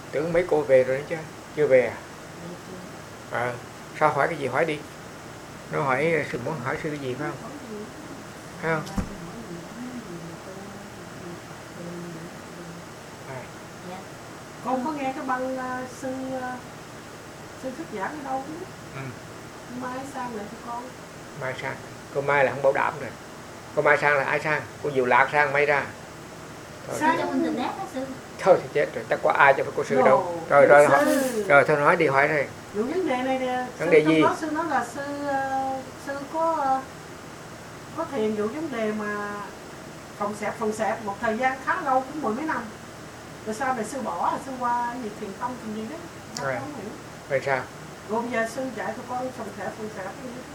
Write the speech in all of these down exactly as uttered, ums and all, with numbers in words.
Tưởng mấy cô về rồi đó chứ. Chưa về à? À, sao hỏi cái gì hỏi đi. Nó hỏi sư muốn hỏi sư cái gì phải không? Phải không? À. Con có nghe cái băng uh, sư uh, sư thuyết giảng ở đâu chứ? Ừ. Mai sang lại cho con. Mai sang. Cô Mai là không bảo đảm rồi. Cô Mai sang là ai sang? Cô Diệu Lạc sang may ra. Thôi. Sang trong internet đó sư. Thôi thì chết rồi, chắc có ai cho phải cô sư đâu. Rồi rồi rồi, rồi thôi nói đi hỏi đây. Vụ vấn đề này nè. Vấn đề gì? Đó, sư nói là sư uh, sư có uh, có thiền vụ vấn đề mà phòng xẹp phòng xẹp một thời gian khá lâu, cũng mười mấy năm. Rồi sau này sư bỏ, sư qua gì thiền tông thiền gì đó. Rồi. Vậy sao? Rồi bây giờ sư dạy tụi con phòng xẹp phòng xẹp cái gì đó.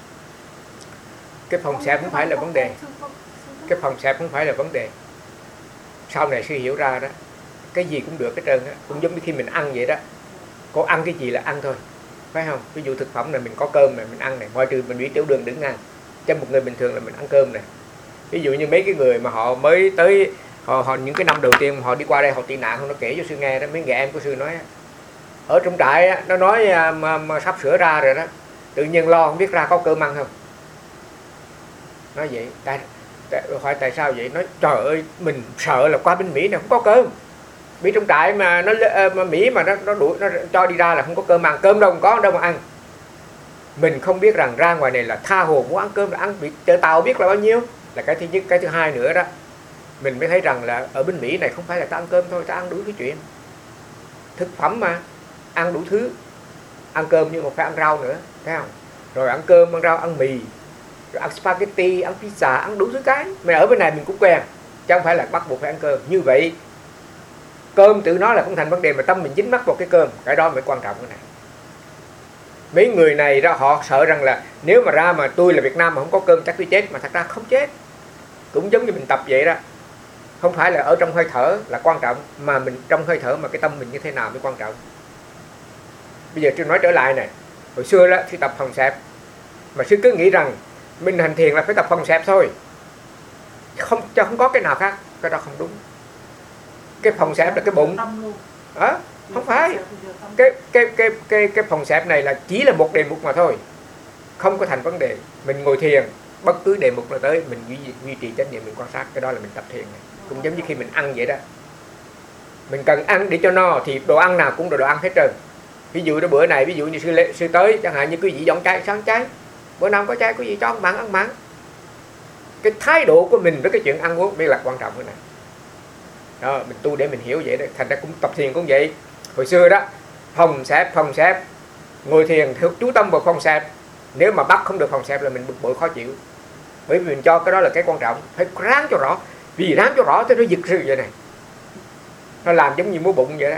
Cái phòng xẹp không phải là vấn đề. Cái phòng xẹp không phải là vấn đề. Sau này sư hiểu ra đó, cái gì cũng được hết trơn á, cũng giống như khi mình ăn vậy đó. Cô ăn cái gì là ăn thôi, phải không? Ví dụ thực phẩm này mình có cơm này mình ăn này, ngoại trừ mình bị tiểu đường đừng ăn. Cho một người bình thường là mình ăn cơm này. Ví dụ như mấy cái người mà họ mới tới họ, họ những cái năm đầu tiên họ đi qua đây họ tị nạn, họ nó kể cho sư nghe đó, mấy người em của sư nói ở trong trại á, nó nói mà, mà sắp sửa ra rồi đó, tự nhiên lo không biết ra có cơm ăn không. Nói vậy, tại, tại hỏi tại sao vậy? Nói trời ơi, mình sợ là qua bên Mỹ này không có cơm. Mỹ trong trại mà nó mà Mỹ mà nó nó đuổi nó cho đi ra là không có cơm ăn, cơm đâu không có đâu mà ăn. Mình không biết rằng ra ngoài này là tha hồ muốn ăn cơm là ăn, bị chợ tàu biết là bao nhiêu. Là cái thứ nhất, cái thứ hai nữa đó, mình mới thấy rằng là ở bên Mỹ này không phải là ta ăn cơm thôi, ta ăn đủ cái chuyện. Thực phẩm mà, ăn đủ thứ. Ăn cơm nhưng mà phải ăn rau nữa, thấy không? Rồi ăn cơm, ăn rau, ăn mì, rồi ăn spaghetti, ăn pizza, ăn đủ thứ cái. Mà ở bên này mình cũng quen, chứ không phải là bắt buộc phải ăn cơm. Như vậy, cơm tự nó là không thành vấn đề, mà tâm mình dính mắc vào cái cơm, cái đó mới quan trọng cái này. Mấy người này đó họ sợ rằng là nếu mà ra mà tôi là Việt Nam mà không có cơm chắc tôi chết, mà thật ra không chết. Cũng giống như mình tập vậy đó. Không phải là ở trong hơi thở là quan trọng, mà mình trong hơi thở mà cái tâm mình như thế nào mới quan trọng. Bây giờ tôi nói trở lại này, hồi xưa đó sư tập phòng xẹp, mà sư cứ nghĩ rằng mình hành thiền là phải tập phòng xẹp thôi, không cho không có cái nào khác. Cái đó không đúng. Cái phòng xẹp là cái bụng. À, không phải. Cái cái cái cái cái phòng xẹp này là chỉ là một đề mục mà thôi, không có thành vấn đề. Mình ngồi thiền, bất cứ đề mục nào tới mình duy, duy trì chánh niệm, mình quan sát, cái đó là mình tập thiền này. Cũng giống như khi mình ăn vậy đó, mình cần ăn để cho no thì đồ ăn nào cũng là đồ ăn hết trơn. Ví dụ đó bữa này, ví dụ như sư lễ, sư tới chẳng hạn như quý vị dọn trái sáng trái, bữa nào có trái quý vị cho ăn mặn ăn mặn. Cái thái độ của mình với cái chuyện ăn uống mới là quan trọng cái này. Đó, mình tu để mình hiểu vậy đó. Thành ra cũng tập thiền cũng vậy. Hồi xưa đó, phòng xẹp phòng xẹp, ngồi thiền chú tâm vào phòng xẹp. Nếu mà bắt không được phòng xẹp là mình bực bội khó chịu. Bởi vì mình cho cái đó là cái quan trọng, phải ráng cho rõ. Vì ráng cho rõ thì nó giật sư vậy này, nó làm giống như múa bụng vậy đó.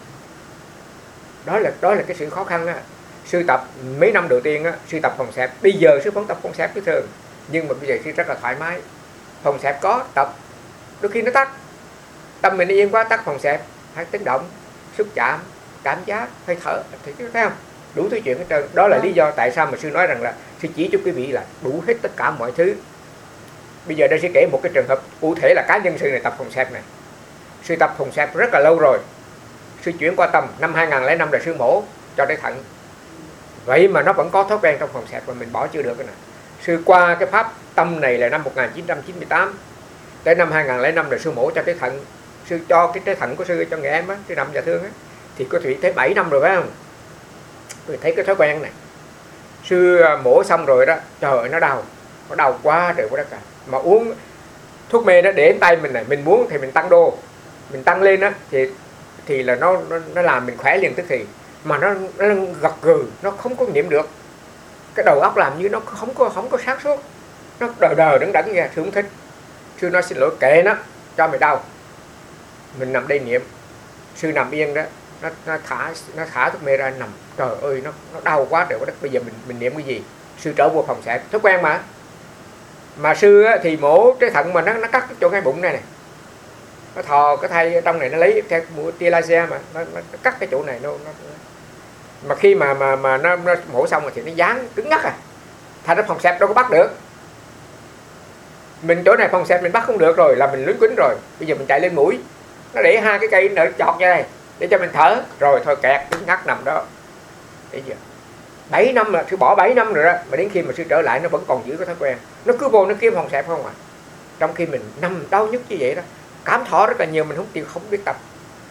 Đó là đó là cái sự khó khăn á. Sư tập mấy năm đầu tiên á, sư tập phòng xẹp. Bây giờ sư vẫn tập phòng xẹp như thường, nhưng mà bây giờ sư rất là thoải mái. Phòng xẹp có tập, đôi khi nó tắt, tâm mình yên quá tắt phòng xẹp, hay tiếng động, xúc chạm, cảm giác, hơi thở, thì thấy không? Đủ thứ chuyện hết trơn. Đó là lý do tại sao mà sư nói rằng là sư chỉ cho quý vị là đủ hết tất cả mọi thứ. Bây giờ đây sư kể một cái trường hợp cụ thể là cá nhân sư này tập phòng xẹp này. Sư tập phòng xẹp rất là lâu rồi. Sư chuyển qua tâm năm hai không không năm là sư mổ cho cái thận. Vậy mà nó vẫn có thói quen trong phòng xẹp mà mình bỏ chưa được cái này. Sư qua cái pháp tâm này là năm một nghìn chín trăm chín mươi tám. Tới năm hai không không năm là sư mổ cho cái thận. Sư cho cái trái thận của sư cho người em á, cái nằm dạ thương á, thì có thể tới bảy năm rồi phải không? Tôi thấy cái thói quen này. Sư mổ xong rồi đó, trời ơi nó đau, nó đau quá trời quá đất cả. Mà uống thuốc mê nó để tay mình này, mình muốn thì mình tăng đô, mình tăng lên á thì thì là nó, nó nó làm mình khỏe liền tức thì. Mà nó nó gật gừ, nó không có niệm được. Cái đầu óc làm như nó không có không có sáng suốt, nó đờ đờ đẫn đẫn nghe, sư không thích. Sư nói xin lỗi kệ nó, cho mày đau. Mình nằm đây niệm, sư nằm yên đó, nó nó thả nó thả thuốc mê ra nằm, trời ơi nó nó đau quá trời quá đất. Bây giờ mình mình niệm cái gì? Sư trở vô phòng xẹp, thói quen mà. Mà sư á, thì mổ cái thận mà nó nó cắt cái chỗ ngay bụng này này, nó thò cái thai trong này nó lấy theo mũi tia laser mà nó, nó cắt cái chỗ này nó, nó mà khi mà mà mà nó, nó mổ xong rồi thì nó dán cứng ngắc à, thành ra phòng xẹp đâu có bắt được. Mình chỗ này phòng xẹp mình bắt không được rồi là mình lún quýnh rồi. Bây giờ mình chạy lên mũi, nó để hai cái cây nở chọt ra đây, để cho mình thở, rồi thôi kẹt đứng ngắt nằm đó. Thấy chưa? bảy năm là sư bỏ bảy năm rồi đó, mà đến khi mà sư trở lại nó vẫn còn giữ cái thói quen, nó cứ vô nó kiếm phòng xẹp không à. Trong khi mình nằm đau nhức như vậy đó, cảm thọ rất là nhiều, mình không chịu, không biết tập.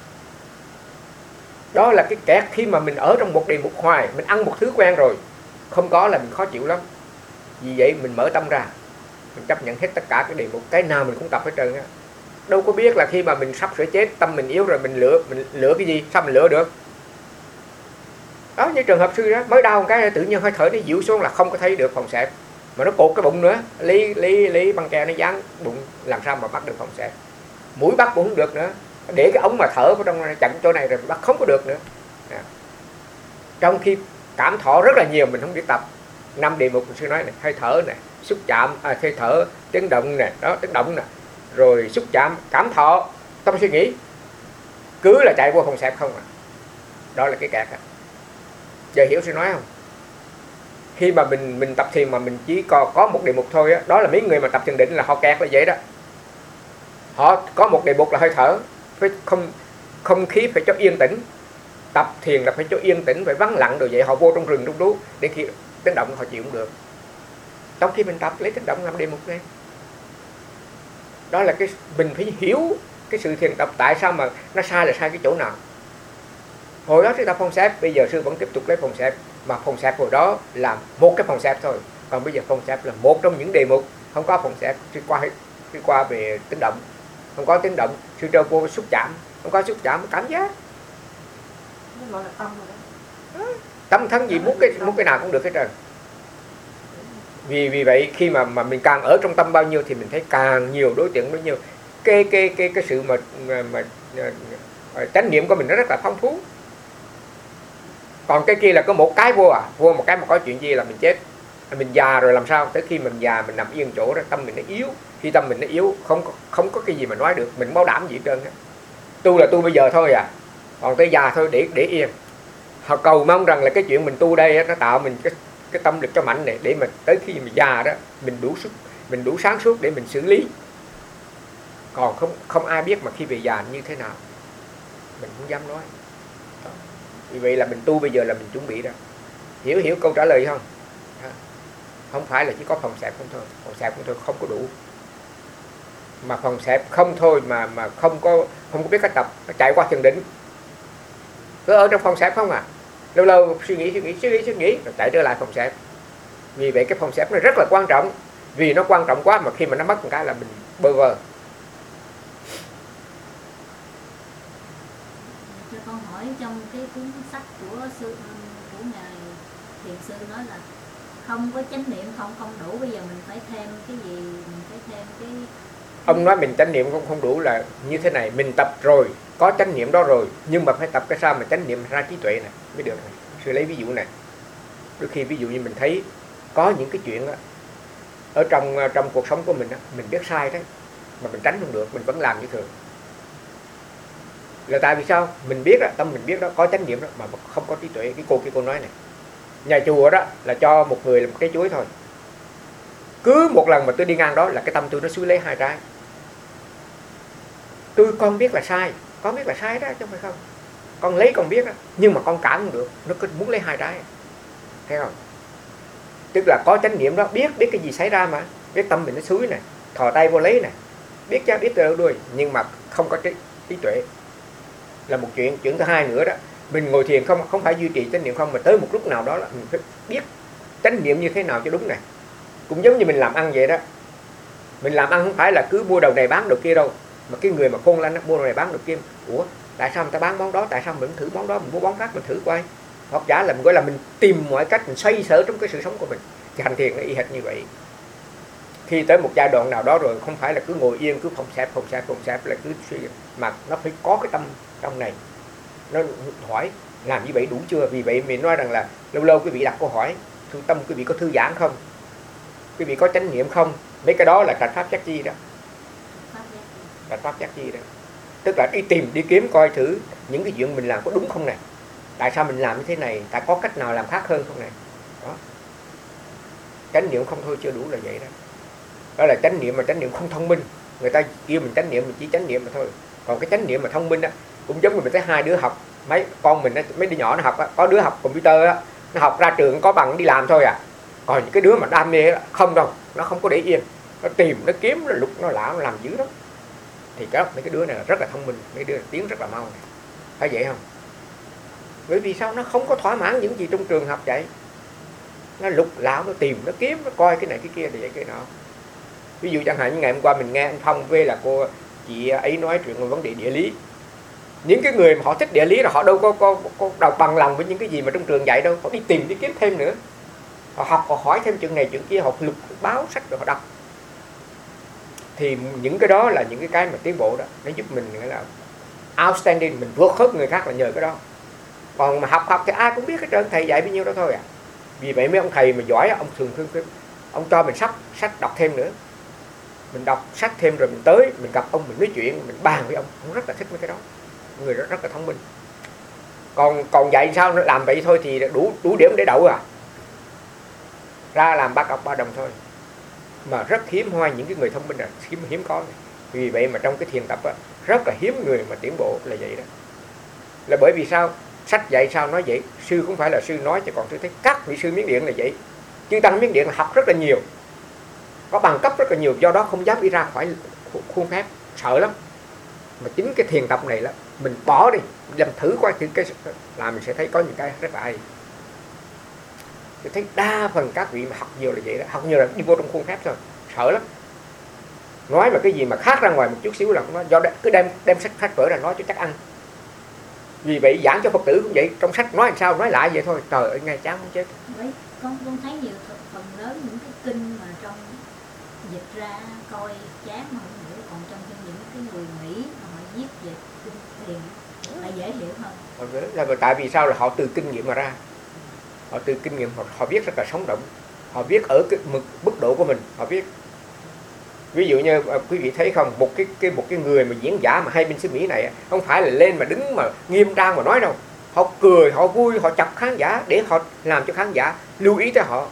Đó là cái kẹt khi mà mình ở trong một đề mục hoài, mình ăn một thứ quen rồi, không có là mình khó chịu lắm. Vì vậy mình mở tâm ra, mình chấp nhận hết tất cả cái đề mục, cái nào mình cũng tập hết trơn á. Đâu có biết là khi mà mình sắp sửa chết, tâm mình yếu rồi, mình lựa mình lựa cái gì, sao mình lựa được? Đó, như trường hợp sư đó, mới đau một cái tự nhiên hơi thở nó dịu xuống là không có thấy được phòng xẹp, mà nó cột cái bụng nữa, lấy lấy lấy băng keo nó dán bụng, làm sao mà bắt được phòng xẹp. Mũi bắt cũng không được nữa, để cái ống mà thở vào trong chặn chỗ này rồi bắt không có được nữa. À. Trong khi cảm thọ rất là nhiều mình không biết tập. Năm đề mục mình sư nói này, hơi thở này, xúc chạm, à, hơi thở, tiếng động này, đó, tiếng động này, rồi xúc chạm, cảm thọ, tâm suy nghĩ, cứ là chạy qua phòng xẹp không à. Đó là cái kẹt à. Giờ hiểu sư nói không? Khi mà mình mình tập thiền mà mình chỉ có có một đề mục thôi á, đó là mấy người mà tập thiền định là họ kẹt là vậy đó. Họ có một đề mục là hơi thở, phải không không khí phải cho yên tĩnh. Tập thiền là phải cho yên tĩnh, phải vắng lặng, rồi vậy họ vô trong rừng trong đú, đến khi tiếng động họ chịu cũng được. Trong khi mình tập lấy tiếng động làm đề mục này. Đó là cái mình phải hiểu cái sự thiền tập tại sao mà nó sai là sai cái chỗ nào. Hồi đó sư tập phòng xẹp, bây giờ sư vẫn tiếp tục lấy phòng xẹp, mà phòng xẹp hồi đó là một cái phòng xẹp thôi, còn bây giờ phòng xẹp là một trong những đề mục. Không có phòng xẹp, sư qua sư qua về tiếng động, không có tiếng động, sư trêu vô xúc chạm, không có xúc chạm cảm giác. Nó gọi là tâm rồi đó. Tâm thân gì muốn cái muốn cái nào cũng được hết trơn. Vì vì vậy khi mà mà mình càng ở trong tâm bao nhiêu thì mình thấy càng nhiều đối tượng bấy nhiêu. Cái cái cái cái sự mà mà, mà, mà chánh niệm của mình nó rất là phong phú. Còn cái kia là có một cái vô à, vô một cái mà có chuyện gì là mình chết. Mình già rồi làm sao? Tới khi mình già mình nằm yên chỗ đó, tâm mình nó yếu. Khi tâm mình nó yếu, không có, không có cái gì mà nói được, mình bảo đảm gì hết trơn á. Tu là tu bây giờ thôi à, còn tới già thôi để để yên. Họ cầu mong rằng là cái chuyện mình tu đây nó tạo mình cái cái tâm lực cho mạnh này, để mình tới khi mình già đó mình đủ sức, mình đủ sáng suốt để mình xử lý. Còn không không ai biết mà khi về già như thế nào, mình không dám nói. Đó. Vì vậy là mình tu bây giờ là mình chuẩn bị đó. Hiểu hiểu câu trả lời không? Đó. Không phải là chỉ có phòng xẹp không thôi, phòng xẹp không thôi không có đủ. Mà phòng xẹp không thôi mà mà không có không có biết cách tập, nó chạy qua thiền định. Cứ ở trong phòng xẹp không à, lâu lâu suy nghĩ suy nghĩ suy nghĩ suy nghĩ rồi chạy trở lại phòng xẹp. Vì vậy cái phòng xẹp nó rất là quan trọng, vì nó quan trọng quá mà khi mà nó mất một cái là mình bơ vơ. Cho con hỏi, trong cái cuốn sách của sư của ngài thiền sư nói là không có chánh niệm không không đủ, bây giờ mình phải thêm cái gì, mình phải thêm cái. Ông nói mình chánh niệm không không đủ là như thế này, mình tập rồi, có chánh niệm đó rồi, nhưng mà phải tập cái sao mà chánh niệm ra trí tuệ này mới được này. Sư lấy ví dụ này. Đôi khi ví dụ như mình thấy có những cái chuyện đó, ở trong trong cuộc sống của mình đó, mình biết sai đấy, mà mình tránh không được, mình vẫn làm như thường. Là tại vì sao? Mình biết đó, tâm mình biết đó, có chánh niệm đó, mà không có trí tuệ. Cái cô kia cô nói này, nhà chùa đó là cho một người là một trái chuối thôi. Cứ một lần mà tôi đi ngang đó là cái tâm tôi nó suy lấy hai trái. Tôi con biết là sai, con biết là sai đó chứ không phải không. Con lấy con biết đó, nhưng mà con cản không được, nó cứ muốn lấy hai trái. Thấy không? Tức là có chánh niệm đó, biết biết cái gì xảy ra mà, biết tâm mình nó xúi này, thò tay vô lấy này, biết chứ, biết từ đâu đuôi, nhưng mà không có trí, trí tuệ là một chuyện. Chuyện thứ hai nữa đó, mình ngồi thiền không không phải duy trì chánh niệm không, mà tới một lúc nào đó là mình phải biết chánh niệm như thế nào cho đúng này. Cũng giống như mình làm ăn vậy đó, mình làm ăn không phải là cứ mua đầu này bán đầu kia đâu, mà cái người mà khôn lanh mua đầu này bán đầu kia. Ủa tại sao người ta bán món đó, tại sao mình thử món đó, mình mua món khác mình thử coi. Hoặc giả là mình gọi là mình tìm mọi cách, mình xoay sở trong cái sự sống của mình. Thì hành thiền nó y hệt như vậy. Khi tới một giai đoạn nào đó rồi, không phải là cứ ngồi yên, cứ phòng xẹp, phòng xẹp, phòng xẹp, là cứ suy, mà nó phải có cái tâm trong này. Nó hỏi làm như vậy đủ chưa? Vì vậy mình nói rằng là lâu lâu quý vị đặt câu hỏi, thư tâm quý vị có thư giãn không? Quý vị có chánh niệm không? Mấy cái đó là trạch pháp giác chi đó. Trạch pháp giác chi đó. Tức là đi tìm, đi kiếm coi thử những cái chuyện mình làm có đúng không này. Tại sao mình làm như thế này? Tại có cách nào làm khác hơn không này? Đó. Chánh niệm không thôi chưa đủ là vậy đó. Đó là chánh niệm mà chánh niệm không thông minh. Người ta kêu mình chánh niệm, mình chỉ chánh niệm mà thôi. Còn cái chánh niệm mà thông minh đó, Cũng giống như mình thấy hai đứa học, mấy con mình mấy đứa nhỏ nó học á, có đứa học computer á, nó học ra trường có bằng đi làm thôi à. Còn những cái đứa mà đam mê không đâu, nó không có để yên, nó tìm, nó kiếm, nó lục, nó lão, nó làm dữ lắm. Thì cái mấy cái đứa này là rất là thông minh, mấy đứa này tiến rất là mau này. Phải vậy không? Bởi vì sao? Nó không có thỏa mãn những gì trong trường học vậy. Nó lục lão, nó tìm, nó kiếm, nó coi cái này cái kia thì vậy cái nọ. Ví dụ chẳng hạn như ngày hôm qua mình nghe anh Phong với là cô chị ấy nói chuyện về vấn đề địa lý. Những cái người mà họ thích địa lý là họ đâu có, có, có đầu bằng lòng với những cái gì mà trong trường dạy đâu. Họ đi tìm, đi kiếm thêm nữa. Họ học, họ hỏi thêm chuyện này chuyện kia, họ lục báo sách rồi họ đọc. Thì những cái đó là những cái cái mà tiến bộ đó, nó giúp mình nghĩa là outstanding, mình vượt khớp người khác là nhờ cái đó. Còn mà học học thì ai cũng biết hết trơn, thầy dạy bao nhiêu đó thôi à. Vì vậy mấy ông thầy mà giỏi, ông thường thường ông cho mình sách sách đọc thêm nữa. Mình đọc sách thêm rồi mình tới, mình gặp ông, mình nói chuyện, mình bàn với ông, ông rất là thích mấy cái đó. Người rất, rất là thông minh. Còn còn dạy sao nó làm vậy thôi thì đủ đủ điểm để đậu à. Ra làm ba cọc ba đồng thôi. Mà rất hiếm hoi những cái người thông minh là hiếm hiếm có. Vì vậy mà trong cái thiền tập á, rất là hiếm người mà tiến bộ là vậy đó. Là bởi vì sao? Sách dạy sao nói vậy? Sư không phải là sư nói, chứ còn sư thấy các vị sư Miến Điện là vậy. Chư tăng Miến Điện là học rất là nhiều, có bằng cấp rất là nhiều, do đó không dám đi ra khỏi khuôn phép, sợ lắm. Mà chính cái thiền tập này là mình bỏ đi, làm thử coi thử cái là mình sẽ thấy có những cái rất là hay. Tôi thấy đa phần các vị mà học nhiều là vậy đó, học nhiều là đi vô trong khuôn phép thôi, sợ lắm. Nói mà cái gì mà khác ra ngoài một chút xíu là không nói, do cứ đem đem sách sách vở ra nói cho chắc ăn. Vì vậy giảng cho Phật tử cũng vậy, trong sách nói làm sao nói lại vậy thôi, trời ơi nghe chán muốn chết. Đấy, con con thấy nhiều phần lớn những cái kinh mà trong dịch ra coi chán mà không hiểu, còn trong khi những cái người Mỹ mà họ viết về kinh thiền lại dễ hiểu hơn. Là tại vì sao? Là họ từ kinh nghiệm mà ra, họ từ kinh nghiệm họ, họ viết rất là sống động, họ viết ở cái mực mức độ của mình, họ viết. Ví dụ như quý vị thấy không, một cái cái một cái người mà diễn giả mà hay bên xứ Mỹ này không phải là lên mà đứng mà nghiêm trang mà nói đâu, họ cười, họ vui, họ chọc khán giả để họ làm cho khán giả lưu ý tới họ.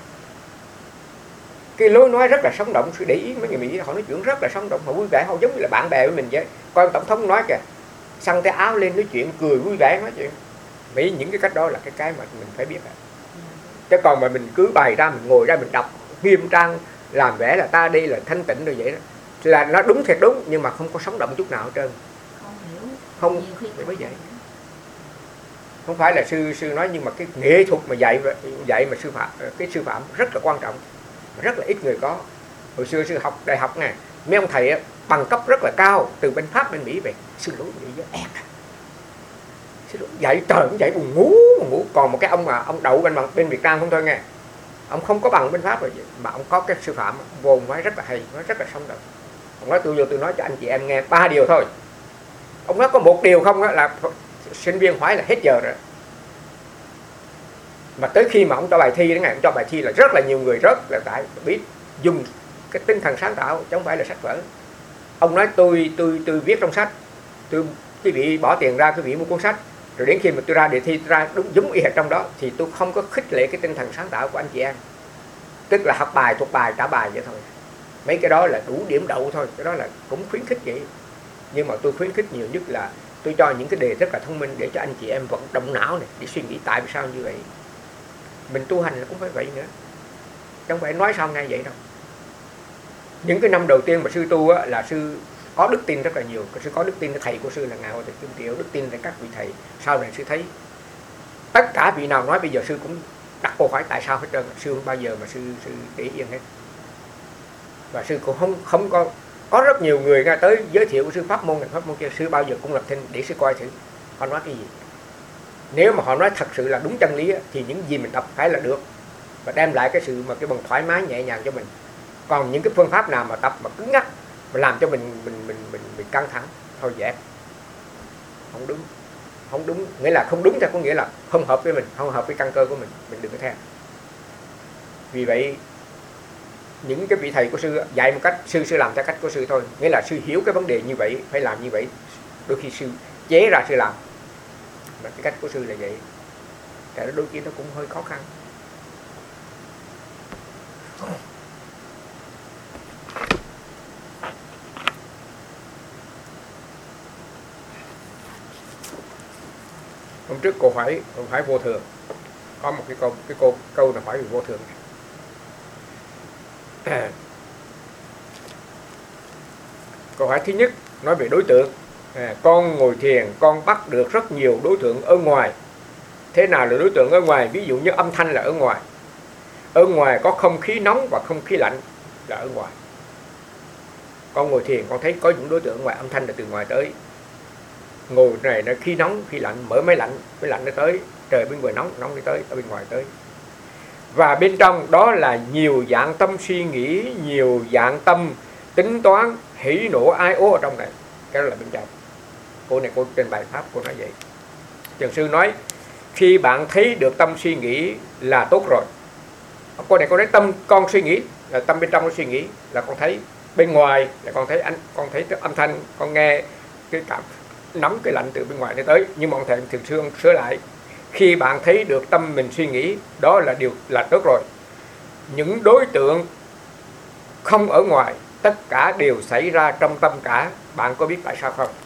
Cái lối nói rất là sống động, sự để ý mấy người Mỹ họ nói chuyện rất là sống động, họ vui vẻ, họ giống như là bạn bè với mình vậy. Coi tổng thống nói kìa, xăng tay áo lên nói chuyện, cười vui vẻ nói chuyện. Mỹ những cái cách đó là cái cái mà mình phải biết. Chứ còn mà mình cứ bày ra, mình ngồi ra mình đọc nghiêm trang, làm vẻ là ta đây là thanh tịnh rồi vậy đó, là nó đúng thiệt đúng, nhưng mà không có sống động chút nào hết trơn. Không hiểu. Không, thì mới vậy. Không phải là sư sư nói, nhưng mà cái nghệ thuật mà dạy dạy mà sư phạm, cái sư phạm rất là quan trọng, rất là ít người có. Hồi xưa sư học đại học nè, mấy ông thầy bằng cấp rất là cao từ bên Pháp bên Mỹ về, sư lỗi vậy với ẹt. Sư lỗi dạy trời cũng dạy buồn ngủ buồn ngủ. Còn một cái ông mà ông đậu bên bên Việt Nam không thôi nghe, ông không có bằng bên Pháp rồi mà ông có cái sư phạm vô nói rất là hay, nói rất là sống động. Ông nói tôi vô tôi nói cho anh chị em nghe ba điều thôi. Ông nói có một điều không á là sinh viên hỏi là hết giờ rồi. Mà tới khi mà ông cho bài thi đến ngày ông cho bài thi là rất là nhiều người rất là tại biết dùng cái tinh thần sáng tạo, chứ không phải là sách vở. Ông nói tôi tôi tôi viết trong sách, tôi quý vị bỏ tiền ra quý vị mua cuốn sách, rồi đến khi mà tôi ra đề thi tôi ra đúng giống y hệt trong đó, thì tôi không có khích lệ cái tinh thần sáng tạo của anh chị em. Tức là học bài thuộc bài trả bài vậy thôi. Mấy cái đó là đủ điểm đậu thôi, cái đó là cũng khuyến khích vậy. Nhưng mà tôi khuyến khích nhiều nhất là tôi cho những cái đề rất là thông minh để cho anh chị em vận động não này để suy nghĩ tại sao như vậy. Mình tu hành là cũng phải vậy nữa, chứ không phải nói sao ngay vậy đâu. Những cái năm đầu tiên mà sư tu á, là sư có đức tin rất là nhiều. Sư có đức tin là thầy của sư là Ngài Hòa Thượng Kim Triệu, đức tin là các vị thầy. Sau này sư thấy tất cả vị nào nói bây giờ sư cũng đặt câu hỏi tại sao hết trơn. Sư không bao giờ mà sư sư để yên hết. Và sư cũng không không có có rất nhiều người ra tới giới thiệu sư pháp môn này pháp môn kia, sư bao giờ cũng lập thinh để sư coi thử họ nói cái gì. Nếu mà họ nói thật sự là đúng chân lý á, thì những gì mình đọc phải là được và đem lại cái sự mà cái bằng thoải mái nhẹ nhàng cho mình. Còn những cái phương pháp nào mà tập mà cứng ngắc mà làm cho mình mình mình mình bị căng thẳng thôi dẹp, không đúng, không đúng nghĩa là không đúng theo có nghĩa là không hợp với mình, không hợp với căn cơ của mình, mình đừng có theo. Vì vậy những cái vị thầy của sư dạy một cách, sư sư làm theo cách của sư thôi, nghĩa là sư hiểu cái vấn đề như vậy phải làm như vậy, đôi khi sư chế ra sư làm, mà cái cách của sư là vậy, tại đôi khi nó cũng hơi khó khăn. Hôm trước cô hỏi cô hỏi vô thường, có một cái câu cái câu câu là hỏi về vô thường. Câu hỏi thứ nhất nói về đối tượng. À, con ngồi thiền con bắt được rất nhiều đối tượng ở ngoài. Thế nào là đối tượng ở ngoài? Ví dụ như âm thanh là ở ngoài. Ở ngoài có không khí nóng và không khí lạnh là ở ngoài. Con ngồi thiền con thấy có những đối tượng ở ngoài, âm thanh là từ ngoài tới. Ngồi này nó khi nóng khi lạnh, mở máy lạnh, máy lạnh nó tới, trời bên ngoài nóng, nóng đi tới, ở bên ngoài tới. Và bên trong đó là nhiều dạng tâm suy nghĩ, nhiều dạng tâm tính toán, hỉ nộ ai ố ở trong này. Cái đó là bên trong. Cô này cô trên bài pháp cô nói vậy. Thiền sư nói khi bạn thấy được tâm suy nghĩ là tốt rồi. Cô này cô nói tâm con suy nghĩ là tâm bên trong nó suy nghĩ, là con thấy bên ngoài là con thấy anh con thấy âm thanh, con nghe cái cảm nóng cái lạnh từ bên ngoài nó tới. Nhưng mà ông thầy thường xưa sửa lại, khi bạn thấy được tâm mình suy nghĩ, đó là điều là tốt rồi. Những đối tượng không ở ngoài, tất cả đều xảy ra trong tâm cả. Bạn có biết tại sao không?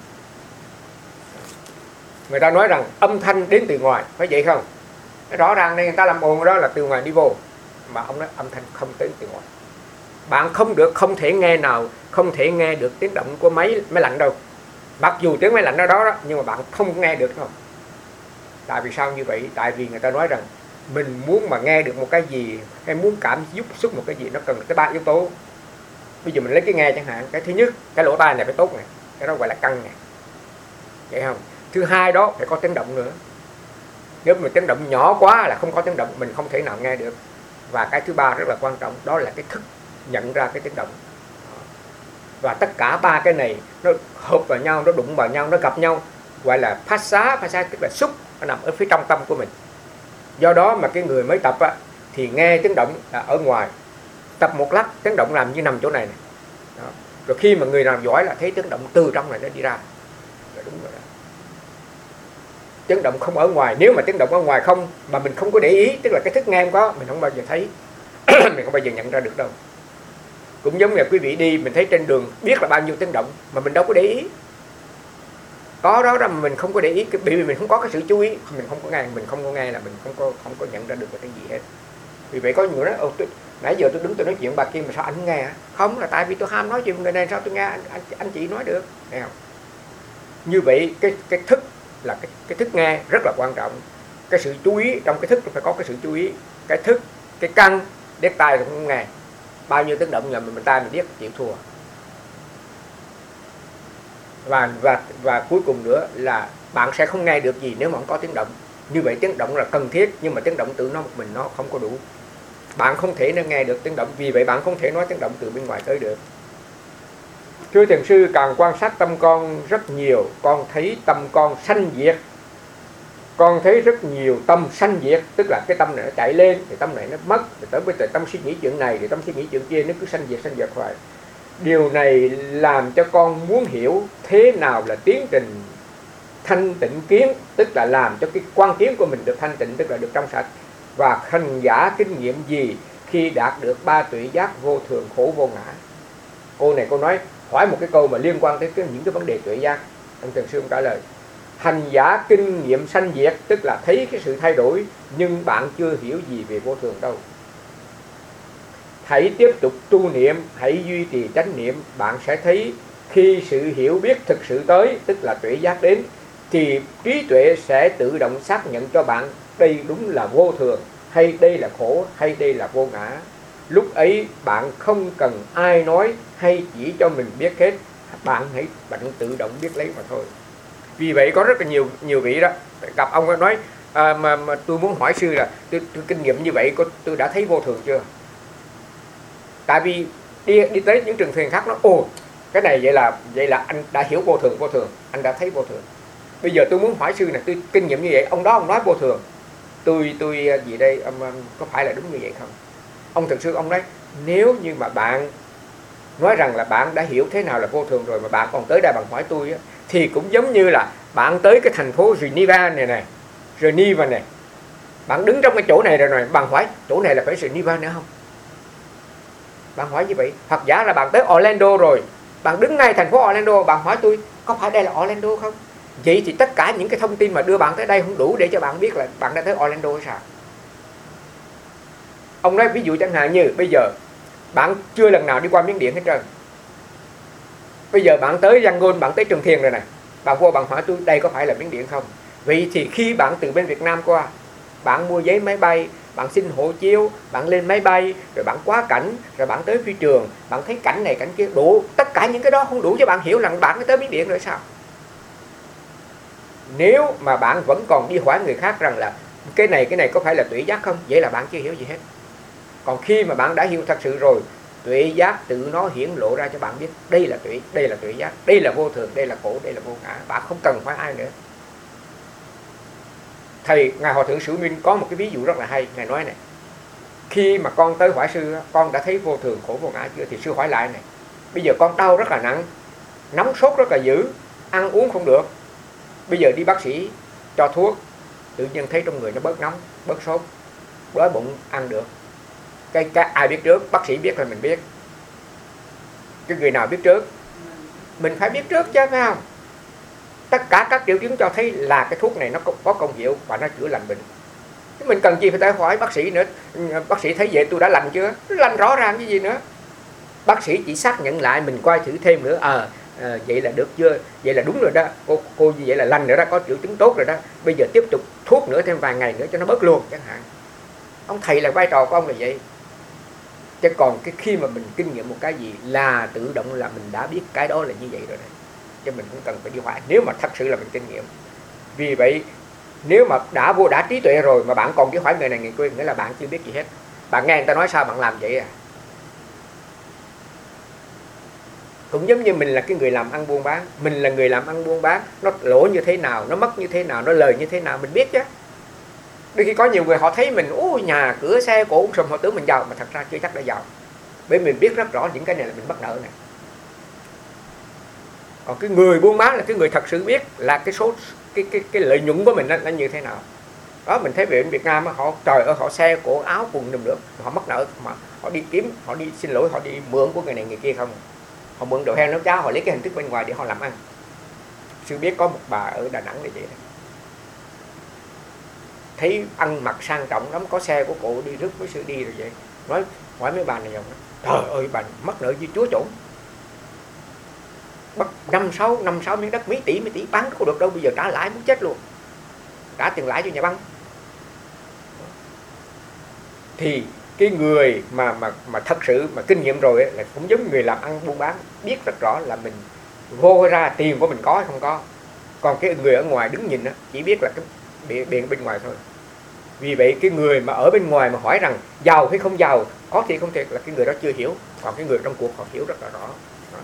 Người ta nói rằng âm thanh đến từ ngoài, phải vậy không? Rõ ràng này người ta làm ồn đó là từ ngoài đi vô. Mà ông nói âm thanh không đến từ ngoài. Bạn không được không thể nghe nào, không thể nghe được tiếng động của máy máy lạnh đâu. Mặc dù tiếng máy lạnh đó đó, nhưng mà bạn không nghe được đâu. Tại vì sao như vậy? Tại vì người ta nói rằng mình muốn mà nghe được một cái gì, hay muốn cảm giúp xúc một cái gì, nó cần tới ba yếu tố. Bây giờ mình lấy cái nghe chẳng hạn, cái thứ nhất, cái lỗ tai này phải tốt này, cái đó gọi là căng này, vậy không? Thứ hai đó phải có tiếng động nữa. Nếu mà tiếng động nhỏ quá là không có tiếng động, mình không thể nào nghe được. Và cái thứ ba rất là quan trọng, đó là cái thức nhận ra cái tiếng động. Và tất cả ba cái này nó hợp vào nhau, nó đụng vào nhau, nó gặp nhau, gọi là phát xá, phát xá tức là xúc, nó nằm ở phía trong tâm của mình. Do đó mà cái người mới tập á, thì nghe tiếng động là ở ngoài, tập một lát tiếng động làm như nằm chỗ này, này. Đó. Rồi khi mà người làm giỏi là thấy tiếng động từ trong này nó đi ra, là đúng rồi đó. Tiếng động không ở ngoài. Nếu mà tiếng động ở ngoài không mà mình không có để ý, tức là cái thức nghe không có, mình không bao giờ thấy. Mình không bao giờ nhận ra được đâu. Cũng giống như quý vị đi, mình thấy trên đường biết là bao nhiêu tiếng động mà mình đâu có để ý. Có đó là mình không có để ý, bởi vì mình không có cái sự chú ý, mình không có nghe, mình không có nghe là mình không có không có nhận ra được cái gì hết. Vì vậy có người nói, Ồ, tôi, nãy giờ tôi đứng tôi nói chuyện bà kia mà sao anh không nghe? Không, là tại vì tôi ham nói chuyện người này, sao tôi nghe anh, anh, anh chị nói được? Thấy không? Như vậy cái cái thức là cái, cái thức nghe rất là quan trọng. Cái sự chú ý trong cái thức phải có cái sự chú ý. Cái thức, cái căn, đét tai cũng không nghe. Bao nhiêu tiếng động là mình tai mình biết chịu thua. Và, và, và cuối cùng nữa là bạn sẽ không nghe được gì nếu mà không có tiếng động. Như vậy tiếng động là cần thiết, nhưng mà tiếng động tự nó một mình nó không có đủ. Bạn không thể nó nghe được tiếng động, vì vậy bạn không thể nói tiếng động từ bên ngoài tới được. Thưa thiền sư, càng quan sát tâm con rất nhiều, con thấy tâm con sanh diệt. Con thấy rất nhiều tâm sanh diệt, tức là cái tâm này nó chạy lên, thì tâm này nó mất, thì tới bây giờ tâm suy nghĩ chuyện này, thì tâm suy nghĩ chuyện kia, nó cứ sanh diệt, sanh diệt hoài. Điều này làm cho con muốn hiểu thế nào là tiến trình thanh tịnh kiến, tức là làm cho cái quan kiến của mình được thanh tịnh, tức là được trong sạch. Và hành giả kinh nghiệm gì khi đạt được ba tuệ giác vô thường khổ vô ngã. Cô này cô nói, hỏi một cái câu mà liên quan tới cái, những cái vấn đề tuệ giác. Ông thiền sư ông trả lời, hành giả kinh nghiệm sanh diệt, tức là thấy cái sự thay đổi, nhưng bạn chưa hiểu gì về vô thường đâu. Hãy tiếp tục tu niệm, hãy duy trì chánh niệm, bạn sẽ thấy khi sự hiểu biết thực sự tới, tức là tuệ giác đến, thì trí tuệ sẽ tự động xác nhận cho bạn đây đúng là vô thường, hay đây là khổ, hay đây là vô ngã. Lúc ấy bạn không cần ai nói hay chỉ cho mình biết hết, bạn hãy bạn tự động biết lấy mà thôi. Vì vậy có rất là nhiều nhiều vị đó gặp ông nói à, mà, mà tôi muốn hỏi sư là tôi, tôi kinh nghiệm như vậy, có, tôi đã thấy vô thường chưa? Tại vì đi đi tới những trường thiền khác nó ồ cái này vậy là vậy là anh đã hiểu vô thường vô thường, anh đã thấy vô thường. Bây giờ tôi muốn hỏi sư này, tôi kinh nghiệm như vậy, ông đó ông nói vô thường, tôi tôi gì đây ông, có phải là đúng như vậy không? Ông thực sự ông nói nếu như mà bạn nói rằng là bạn đã hiểu thế nào là vô thường rồi mà bạn còn tới đây bạn hỏi tôi á, thì cũng giống như là bạn tới cái thành phố Geneva này này, Geneva này, bạn đứng trong cái chỗ này rồi rồi bạn hỏi chỗ này là phải Geneva nữa không? Bạn hỏi như vậy. Hoặc giả là bạn tới Orlando rồi, bạn đứng ngay thành phố Orlando, bạn hỏi tôi có phải đây là Orlando không? Vậy thì tất cả những cái thông tin mà đưa bạn tới đây không đủ để cho bạn biết là bạn đã tới Orlando hay sao? Ông nói ví dụ chẳng hạn như bây giờ bạn chưa lần nào đi qua Miến Điện hết trơn. Bây giờ bạn tới Yangon, bạn tới Trường Thiền rồi này, bạn vô bạn hỏi tôi đây có phải là Miến Điện không? Vậy thì khi bạn từ bên Việt Nam qua, bạn mua giấy máy bay, bạn xin hộ chiếu, bạn lên máy bay, rồi bạn quá cảnh, rồi bạn tới phi trường, bạn thấy cảnh này cảnh kia, đủ. Tất cả những cái đó không đủ cho bạn hiểu rằng bạn đã tới Miến Điện rồi sao? Nếu mà bạn vẫn còn đi hỏi người khác rằng là cái này cái này có phải là tuệ giác không, vậy là bạn chưa hiểu gì hết. Còn khi mà bạn đã hiểu thật sự rồi, tuệ giác tự nó hiển lộ ra cho bạn biết đây là tuệ, đây là tuệ giác, đây là vô thường, đây là khổ, đây là vô ngã. Bạn không cần phải ai nữa. Thầy Ngài Hòa Thượng Sử Minh có một cái ví dụ rất là hay. Ngài nói này, khi mà con tới hỏi sư, con đã thấy vô thường khổ vô ngã chưa? Thì sư hỏi lại này, bây giờ con đau rất là nặng, nóng sốt rất là dữ, ăn uống không được, bây giờ đi bác sĩ cho thuốc, tự nhiên thấy trong người nó bớt nóng, bớt sốt, đói bụng ăn được. Cái, cái ai biết trước? Bác sĩ biết là mình biết. Cái người nào biết trước? Mình phải biết trước chứ, phải không? Tất cả các triệu chứng cho thấy là cái thuốc này nó có công hiệu và nó chữa lành bệnh. Chứ mình cần gì phải tới hỏi bác sĩ nữa. Bác sĩ thấy vậy tôi đã lành chưa? Nó lành rõ ràng cái gì nữa. Bác sĩ chỉ xác nhận lại, mình coi thử thêm nữa. Ờ, à, à, vậy là được chưa? Vậy là đúng rồi đó. Cô, cô như vậy là lành rồi đó, có triệu chứng tốt rồi đó. Bây giờ tiếp tục thuốc nữa thêm vài ngày nữa cho nó bớt luôn chẳng hạn. Ông thầy là vai trò của ông là vậy. Chứ còn cái khi mà mình kinh nghiệm một cái gì là tự động là mình đã biết cái đó là như vậy rồi đấy. Chứ mình cũng cần phải đi hỏi nếu mà thật sự là mình kinh nghiệm. Vì vậy nếu mà đã vô đã trí tuệ rồi mà bạn còn đi hỏi người này người kia, nghĩa là bạn chưa biết gì hết. Bạn nghe người ta nói sao bạn làm vậy à? Cũng giống như mình là cái người làm ăn buôn bán, mình là người làm ăn buôn bán, nó lỗ như thế nào, nó mất như thế nào, nó lời như thế nào mình biết chứ. Đôi khi có nhiều người họ thấy mình ôi nhà cửa xe cổ sùm, họ tưởng mình giàu mà thật ra chưa chắc đã giàu. Bởi mình biết rất rõ những cái này là mình mắc nợ này. Còn cái người buôn bán là cái người thật sự biết là cái số cái cái cái lợi nhuận của mình nó, nó như thế nào. Đó mình thấy về Việt Nam họ trời ơi họ xe cổ áo quần đùm được, họ mắc nợ mà họ đi kiếm, họ đi xin lỗi, họ đi mượn của người này người kia không. Họ mượn đồ heo nấu cháo, họ lấy cái hình thức bên ngoài để họ làm ăn. Sư biết có một bà ở Đà Nẵng như vậy đó. Thấy ăn mặc sang trọng lắm, có xe của cụ đi rước với sư đi rồi vậy. Nói hỏi mấy bà này dòng đó, trời ơi bà mắc nợ như chúa trộn. Bắt năm sáu năm sáu miếng đất mấy tỷ mấy tỷ bán có được đâu, bây giờ trả lãi muốn chết luôn. Trả tiền lãi cho nhà băng. Thì cái người mà mà mà thật sự mà kinh nghiệm rồi ấy, là cũng giống người làm ăn buôn bán, biết rất rõ là mình vô ra tiền của mình có hay không có. Còn cái người ở ngoài đứng nhìn đó, chỉ biết là cái biện, biện bên ngoài thôi. Vì vậy cái người mà ở bên ngoài mà hỏi rằng giàu hay không giàu, có thiệt không thiệt là cái người đó chưa hiểu. Còn cái người trong cuộc họ hiểu rất là rõ. Đó.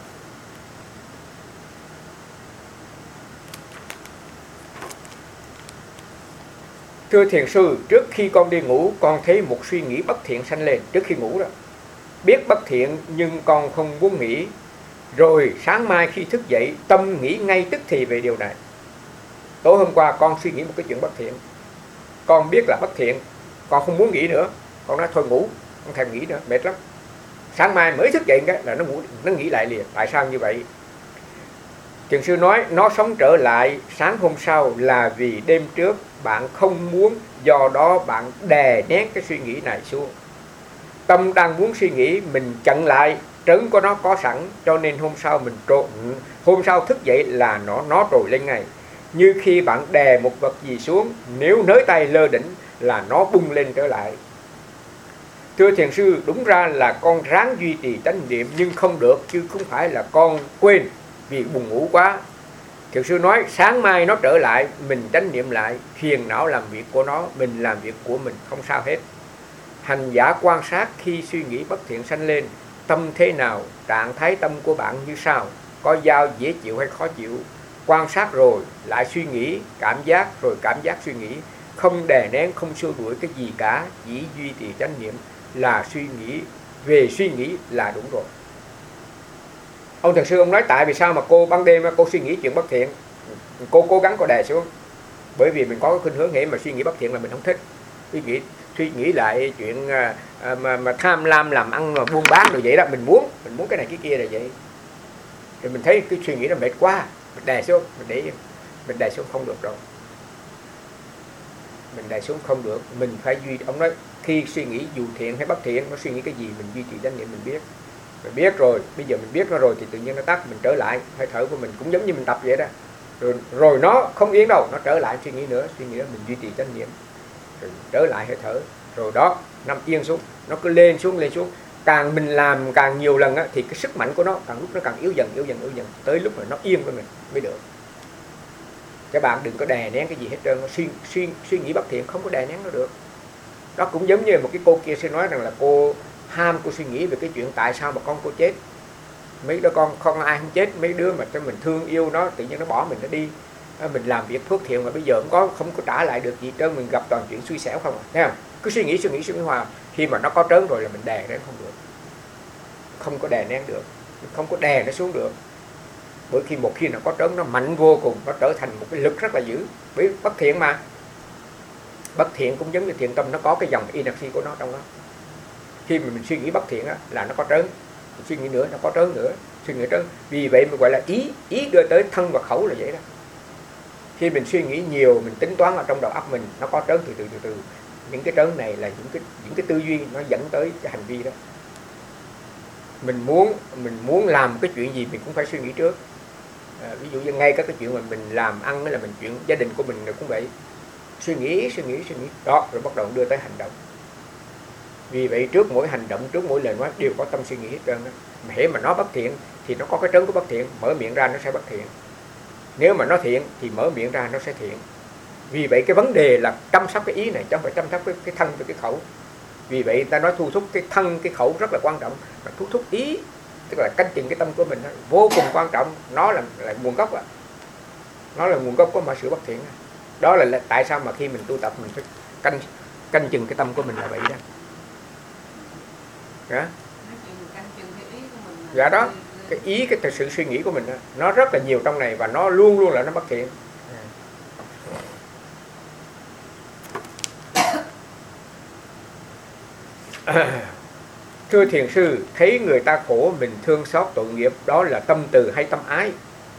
Thưa thiền sư, trước khi con đi ngủ, con thấy một suy nghĩ bất thiện sanh lên trước khi ngủ đó. Biết bất thiện nhưng con không muốn nghĩ. Rồi sáng mai khi thức dậy, tâm nghĩ ngay tức thì về điều này. Tối hôm qua con suy nghĩ một cái chuyện bất thiện. Con biết là bất thiện, con không muốn nghĩ nữa. Con nói thôi ngủ, không thèm nghĩ nữa, mệt lắm. Sáng mai mới thức dậy cái là nó ngủ, nó nghĩ lại liền. Tại sao như vậy? Thiền sư nói nó sống trở lại sáng hôm sau là vì đêm trước bạn không muốn, do đó bạn đè nén cái suy nghĩ này xuống. Tâm đang muốn suy nghĩ, mình chặn lại, trấn của nó có sẵn, cho nên hôm sau mình trộn, hôm sau thức dậy là nó nó trồi lên ngay. Như khi bạn đè một vật gì xuống, nếu nới tay lơ đỉnh là nó bung lên trở lại. Thưa thiền sư, đúng ra là con ráng duy trì chánh niệm nhưng không được, chứ không phải là con quên vì buồn ngủ quá. Thiền sư nói sáng mai nó trở lại, mình chánh niệm lại, phiền não làm việc của nó, mình làm việc của mình, không sao hết. Hành giả quan sát khi suy nghĩ bất thiện sanh lên, tâm thế nào, trạng thái tâm của bạn như sao, có dao dễ chịu hay khó chịu. Quan sát rồi lại suy nghĩ, cảm giác rồi cảm giác suy nghĩ, không đè nén, không xua đuổi cái gì cả, chỉ duy trì chánh niệm là suy nghĩ, về suy nghĩ là đúng rồi. Ông thiền sư ông nói tại vì sao mà cô ban đêm cô suy nghĩ chuyện bất thiện, cô cố gắng cô đè xuống. Bởi vì mình có cái khuynh hướng nghĩ mà suy nghĩ bất thiện là mình không thích. Suy nghĩ suy nghĩ lại chuyện à, mà, mà tham lam làm ăn mà buôn bán rồi vậy đó, mình muốn mình muốn cái này cái kia là vậy. Rồi mình thấy cái suy nghĩ nó mệt quá, mình đè xuống, mình để mình đè xuống không được đâu, mình đè xuống không được. Mình phải duy, ông nói khi suy nghĩ dù thiện hay bất thiện, nó suy nghĩ cái gì mình duy trì chánh niệm. Mình biết, mình biết rồi, bây giờ mình biết nó rồi thì tự nhiên nó tắt, mình trở lại hơi thở của mình, cũng giống như mình tập vậy đó. Rồi, rồi nó không yên đâu, nó trở lại suy nghĩ nữa, suy nghĩ nữa, mình duy trì chánh niệm, rồi trở lại hơi thở, rồi đó nằm yên xuống, nó cứ lên xuống lên xuống. Càng mình làm càng nhiều lần á, thì cái sức mạnh của nó càng lúc nó càng yếu dần yếu dần yếu dần, tới lúc mà nó yên với mình mới được. Các bạn đừng có đè nén cái gì hết trơn, suy suy suy nghĩ bất thiện không có đè nén nó được. Đó cũng giống như một cái cô kia sẽ nói rằng là cô ham, cô suy nghĩ về cái chuyện tại sao mà con cô chết. Mấy đứa con không ai không chết, mấy đứa mà cho mình thương yêu nó tự nhiên nó bỏ mình nó đi. Mình làm việc phước thiện mà bây giờ không có không có trả lại được gì trơn, mình gặp toàn chuyện xui xẻo không à, thấy không? Cứ suy nghĩ suy nghĩ suy nghĩ hoài, khi mà nó có trớn rồi là mình đè nó không được, không có đè nén được, không có đè nó xuống được. Bởi khi một khi nó có trớn nó mạnh vô cùng, nó trở thành một cái lực rất là dữ. Bởi bất thiện mà, bất thiện cũng giống như thiện tâm, nó có cái dòng energy của nó trong đó. Khi mà mình suy nghĩ bất thiện á, là nó có trớn, mình suy nghĩ nữa nó có trớn nữa, suy nghĩ trớn. Vì vậy mình gọi là ý ý đưa tới thân và khẩu là vậy đó. Khi mình suy nghĩ nhiều, mình tính toán ở trong đầu óc mình, nó có trớn từ từ từ từ. Những cái trớn này là những cái những cái tư duy nó dẫn tới cái hành vi đó. Mình muốn mình muốn làm cái chuyện gì mình cũng phải suy nghĩ trước. À, ví dụ như ngay các cái chuyện mà mình làm ăn là mình chuyện gia đình của mình cũng vậy, suy nghĩ suy nghĩ suy nghĩ đó, rồi bắt đầu đưa tới hành động. Vì vậy trước mỗi hành động, trước mỗi lời nói đều có tâm suy nghĩ hết trơn đó. Mà hễ mà nó bất thiện thì nó có cái trớn của bất thiện, mở miệng ra nó sẽ bất thiện. Nếu mà nó thiện thì mở miệng ra nó sẽ thiện. Vì vậy cái vấn đề là chăm sóc cái ý này, chứ không phải chăm sóc cái, cái thân và cái khẩu. Vì vậy ta nói thu thúc cái thân, cái khẩu rất là quan trọng, mà thu thúc ý, tức là canh chừng cái tâm của mình đó, vô cùng quan trọng. Nó là, là nguồn gốc à. Nó là nguồn gốc của mọi sự bất thiện. Đó là, là tại sao mà khi mình tu tập mình phải canh canh chừng cái tâm của mình là vậy đó. Đó. Dạ đó, cái ý, cái sự suy nghĩ của mình đó, nó rất là nhiều trong này và nó luôn luôn là nó bất thiện. À, thưa thiền sư, thấy người ta khổ mình thương xót tội nghiệp, đó là tâm từ hay tâm ái?